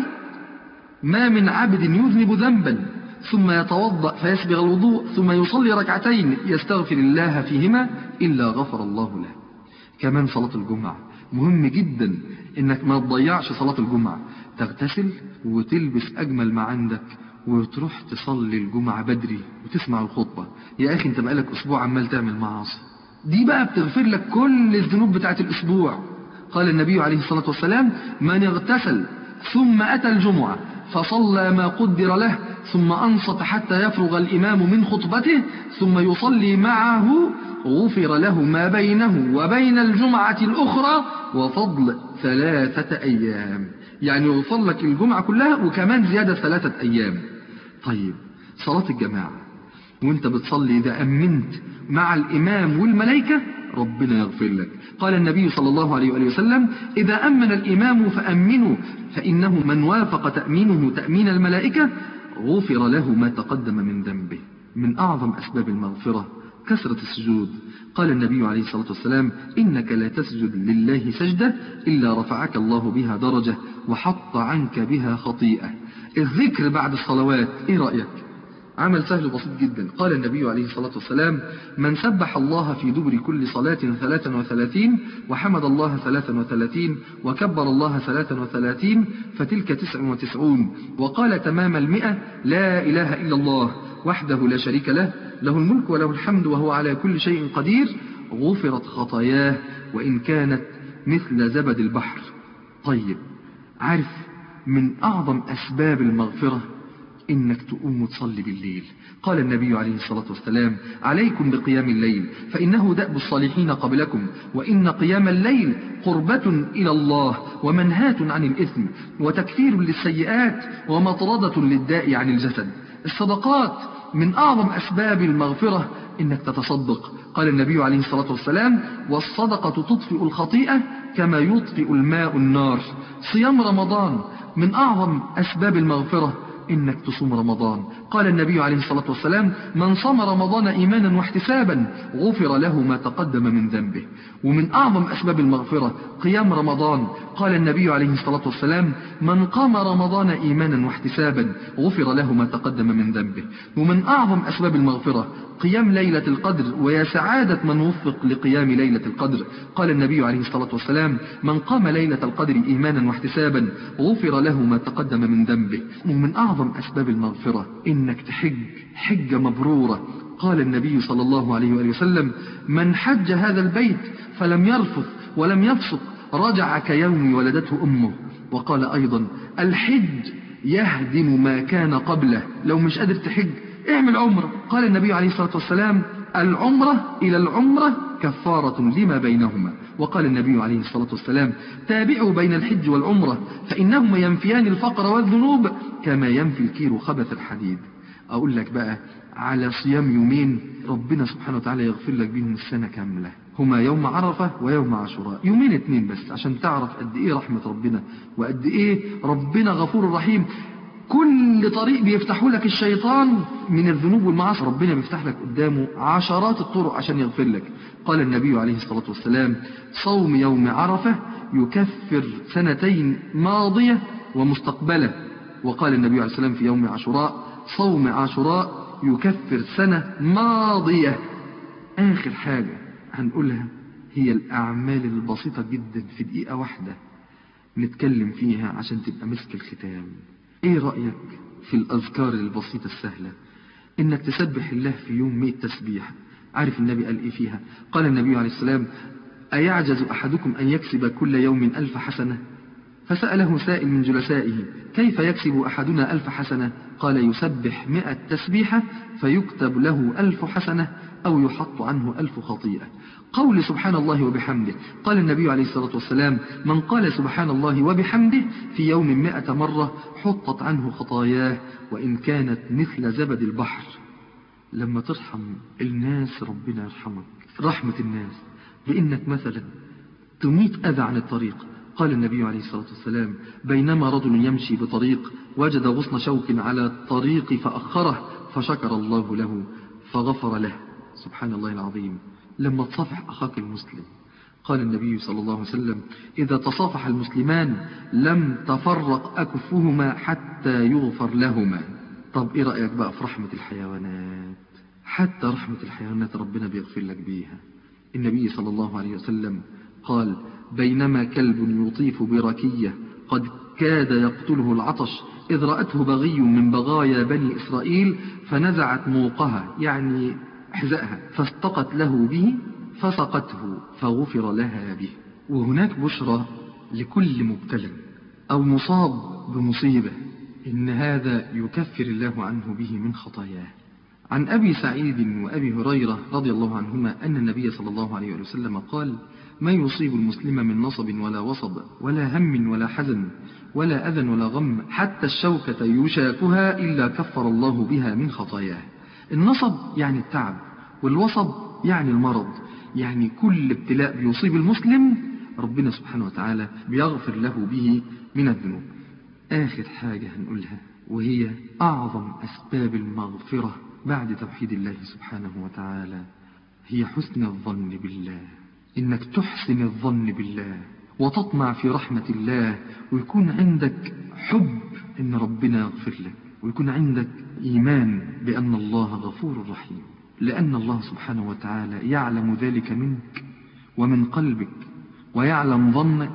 ما من عبد يذنب ذنبا ثم يتوضأ فيسبغ الوضوء ثم يصلي ركعتين يستغفر الله فيهما إلا غفر الله له. كمان صلاة الجمعة مهم جدا إنك ما تضيعش صلاة الجمعة، تغتسل وتلبس أجمل ما عندك وتروح تصلي الجمعة بدري وتسمع الخطبة. يا أخي أنت بقالك أسبوع عمال تعمل معاصي، دي بقى بتغفر لك كل الذنوب بتاعت الأسبوع. قال النبي عليه الصلاة والسلام: من اغتسل ثم أتى الجمعة فصلى ما قدر له ثم أنصت حتى يفرغ الإمام من خطبته ثم يصلي معه غفر له ما بينه وبين الجمعة الأخرى وفضل 3 أيام. يعني يغفر لك الجمعة كلها وكمان زيادة 3 أيام. طيب صلاة الجماعة وانت بتصلي إذا أمنت مع الإمام والملائكة ربنا يغفر لك. قال النبي صلى الله عليه وآله وسلم: إذا أمن الإمام فأمنوا، فإنه من وافق تأمينه تأمين الملائكة غفر له ما تقدم من ذنبه. من أعظم أسباب المغفرة كثرة السجود. قال النبي عليه الصلاة والسلام: إنك لا تسجد لله سجدة إلا رفعك الله بها درجة وحط عنك بها خطيئة. الذكر بعد الصلوات، إيه رأيك؟ عمل سهل بسيط جدا. قال النبي عليه الصلاة والسلام: من سبح الله في دبر كل صلاة 33 وحمد الله 33 وكبر الله 33 فتلك 99. وقال تمام 100: لا إله إلا الله وحده لا شريك له، له الملك وله الحمد وهو على كل شيء قدير، غفرت خطاياه وإن كانت مثل زبد البحر. طيب، عارف من أعظم أسباب المغفرة إنك تقوم وتصلي بالليل. قال النبي عليه الصلاة والسلام: عليكم بقيام الليل فإنه دأب الصالحين قبلكم، وإن قيام الليل قربة إلى الله ومنهاة عن الإثم وتكفير للسيئات ومطردة للداء عن الجسد. الصدقات من أعظم أسباب المغفرة إنك تتصدق. قال النبي عليه الصلاة والسلام: والصدقة تطفئ الخطيئة كما يطفئ الماء النار. صيام رمضان من أعظم أسباب المغفرة إنك تصوم رمضان. قال النبي عليه الصلاة والسلام: من صام رمضان إيمانا واحتسابا غفر له ما تقدم من ذنبه. ومن أعظم أسباب المغفرة قيام رمضان. قال النبي عليه الصلاة والسلام: من قام رمضان إيمانا واحتسابا غفر له ما تقدم من ذنبه. ومن أعظم أسباب المغفرة قيام ليلة القدر، ويا سعادة من وفق لقيام ليلة القدر. قال النبي عليه الصلاة والسلام: من قام ليلة القدر إيمانا واحتسابا غفر له ما تقدم من ذنبه. ومن أعظم أسباب المغفرة إنك تحج حجة مبرورة. قال النبي صلى الله عليه وآله وسلم: من حج هذا البيت فلم يرفث ولم يفسق رجع كيوم ولدته أمه. وقال أيضا: الحج يهدم ما كان قبله. لو مش قادر تحج اعمل عمرة. قال النبي عليه الصلاة والسلام: العمرة إلى العمرة كفارة لما بينهما. وقال النبي عليه الصلاة والسلام: تابعوا بين الحج والعمرة فإنهما ينفيان الفقر والذنوب كما ينفي الكير خبث الحديد. أقول لك بقى على صيام يومين ربنا سبحانه وتعالى يغفر لك بهم السنة كاملة، هما يوم عرفة ويوم عاشوراء. يومين اتنين بس عشان تعرف قد ايه رحمة ربنا وقد ايه ربنا غفور رحيم. كل طريق بيفتحوا لك الشيطان من الذنوب والمعاصي ربنا بيفتح لك قدامه عشرات الطرق عشان يغفر لك. قال النبي عليه الصلاة والسلام: صوم يوم عرفة يكفر سنتين ماضية ومستقبلة. وقال النبي عليه الصلاة والسلام في يوم عاشوراء: صوم عاشوراء يكفر سنة ماضية. آخر حاجة هنقولها هي الأعمال البسيطة جدا في دقيقة واحدة نتكلم فيها عشان تبقى مسك الختام. ايه رأيك في الأذكار البسيطة السهلة؟ انك تسبح الله في يوم 100 تسبيح. عارف النبي قال ايه فيها؟ قال النبي عليه السلام: أيعجز أحدكم أن يكسب كل يوم 1000 حسنة؟ فسأله سائل من جلسائه: كيف يكسب أحدنا 1000 حسنة؟ قال: يسبح 100 تسبيحة فيكتب له 1000 حسنة أو يحط عنه 1000 خطيئة. قول سبحان الله وبحمده. قال النبي عليه الصلاة والسلام: من قال سبحان الله وبحمده في يوم 100 مرة حطت عنه خطاياه وإن كانت مثل زبد البحر. لما ترحم الناس ربنا يرحمك. رحمة الناس بإنك مثلا تميت أذى عن الطريق. قال النبي عليه الصلاة والسلام: بينما رجل يمشي بطريق وجد غصن شوك على الطريق فأخره فشكر الله له فغفر له. سبحان الله العظيم. لما تصافح أخاك المسلم قال النبي صلى الله عليه وسلم: إذا تصافح المسلمان لم تفرق أكفهما حتى يغفر لهما. طب إيه رأيك بقى في رحمة الحيوانات؟ حتى رحمة الحيوانات ربنا بيغفر لك بيها. النبي صلى الله عليه وسلم قال: بينما كلب يطيف بركية قد كاد يقتله العطش إذ رأته بغي من بغايا بني إسرائيل فنزعت موقها يعني حذائها فاستقت له به فسقته فغفر لها به. وهناك بشرى لكل مبتلى أو مصاب بمصيبة إن هذا يكفر الله عنه به من خطاياه. عن أبي سعيد وأبي هريرة رضي الله عنهما أن النبي صلى الله عليه وسلم قال: ما يصيب المسلم من نصب ولا وصب ولا هم ولا حزن ولا أذى ولا غم حتى الشوكة يشاكها إلا كفر الله بها من خطاياه. النصب يعني التعب، والوصب يعني المرض. يعني كل ابتلاء بيصيب المسلم ربنا سبحانه وتعالى بيغفر له به من الذنوب. آخر حاجة هنقولها وهي أعظم أسباب المغفرة بعد توحيد الله سبحانه وتعالى هي حسن الظن بالله. إنك تحسن الظن بالله وتطمع في رحمة الله، ويكون عندك حب إن ربنا يغفر لك، ويكون عندك إيمان بأن الله غفور رحيم، لأن الله سبحانه وتعالى يعلم ذلك منك ومن قلبك ويعلم ظنك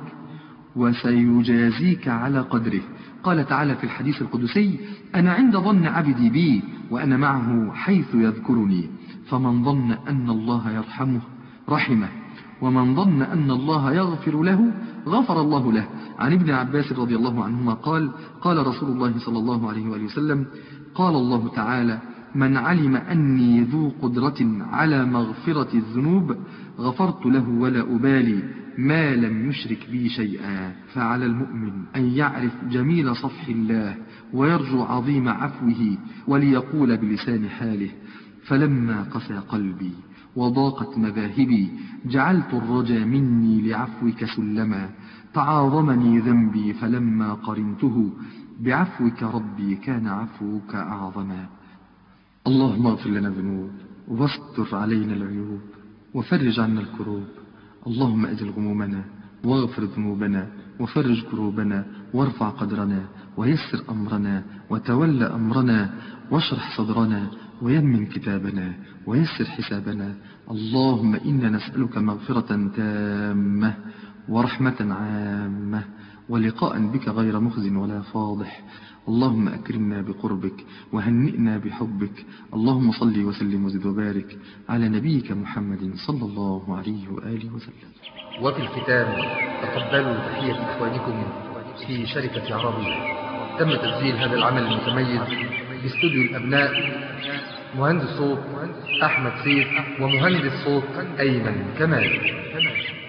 وسيجازيك على قدره. قال تعالى في الحديث القدسي: أنا عند ظن عبدي بي وأنا معه حيث يذكرني، فمن ظن أن الله يرحمه رحمه، ومن ظن أن الله يغفر له غفر الله له. عن ابن عباس رضي الله عنهما قال: قال رسول الله صلى الله عليه وآله وسلم: قال الله تعالى: من علم أني ذو قدرة على مغفرة الذنوب غفرت له ولا أبالي ما لم يشرك بي شيئا. فعلى المؤمن أن يعرف جميل صفح الله ويرجو عظيم عفوه، وليقول بلسان حاله: فلما قسى قلبي وضاقت مذاهبي جعلت الرجا مني لعفوك سلما، تعاظمني ذنبي فلما قرنته بعفوك ربي كان عفوك أعظما. اللهم اغفر لنا الذنوب واستر علينا العيوب وفرج عنا الكروب. اللهم أزل غمومنا واغفر ذنوبنا وفرج كروبنا وارفع قدرنا ويسر أمرنا وتول أمرنا واشرح صدرنا ويمن كتابنا ويسر حسابنا. اللهم إنا نسألك مغفرة تامة ورحمة عامة ولقاء بك غير مخز ولا فاضح. اللهم أكرمنا بقربك وهنئنا بحبك. اللهم صل وسلم وزد وبارك على نبيك محمد صلى الله عليه وآله وسلم. وفي الختام تقبلوا تحية إخوانكم في شركة عربية. تم تسجيل هذا العمل المتميز باستوديو الأبناء، مهندس صوت أحمد سيف ومهندس صوت أيمن كمال.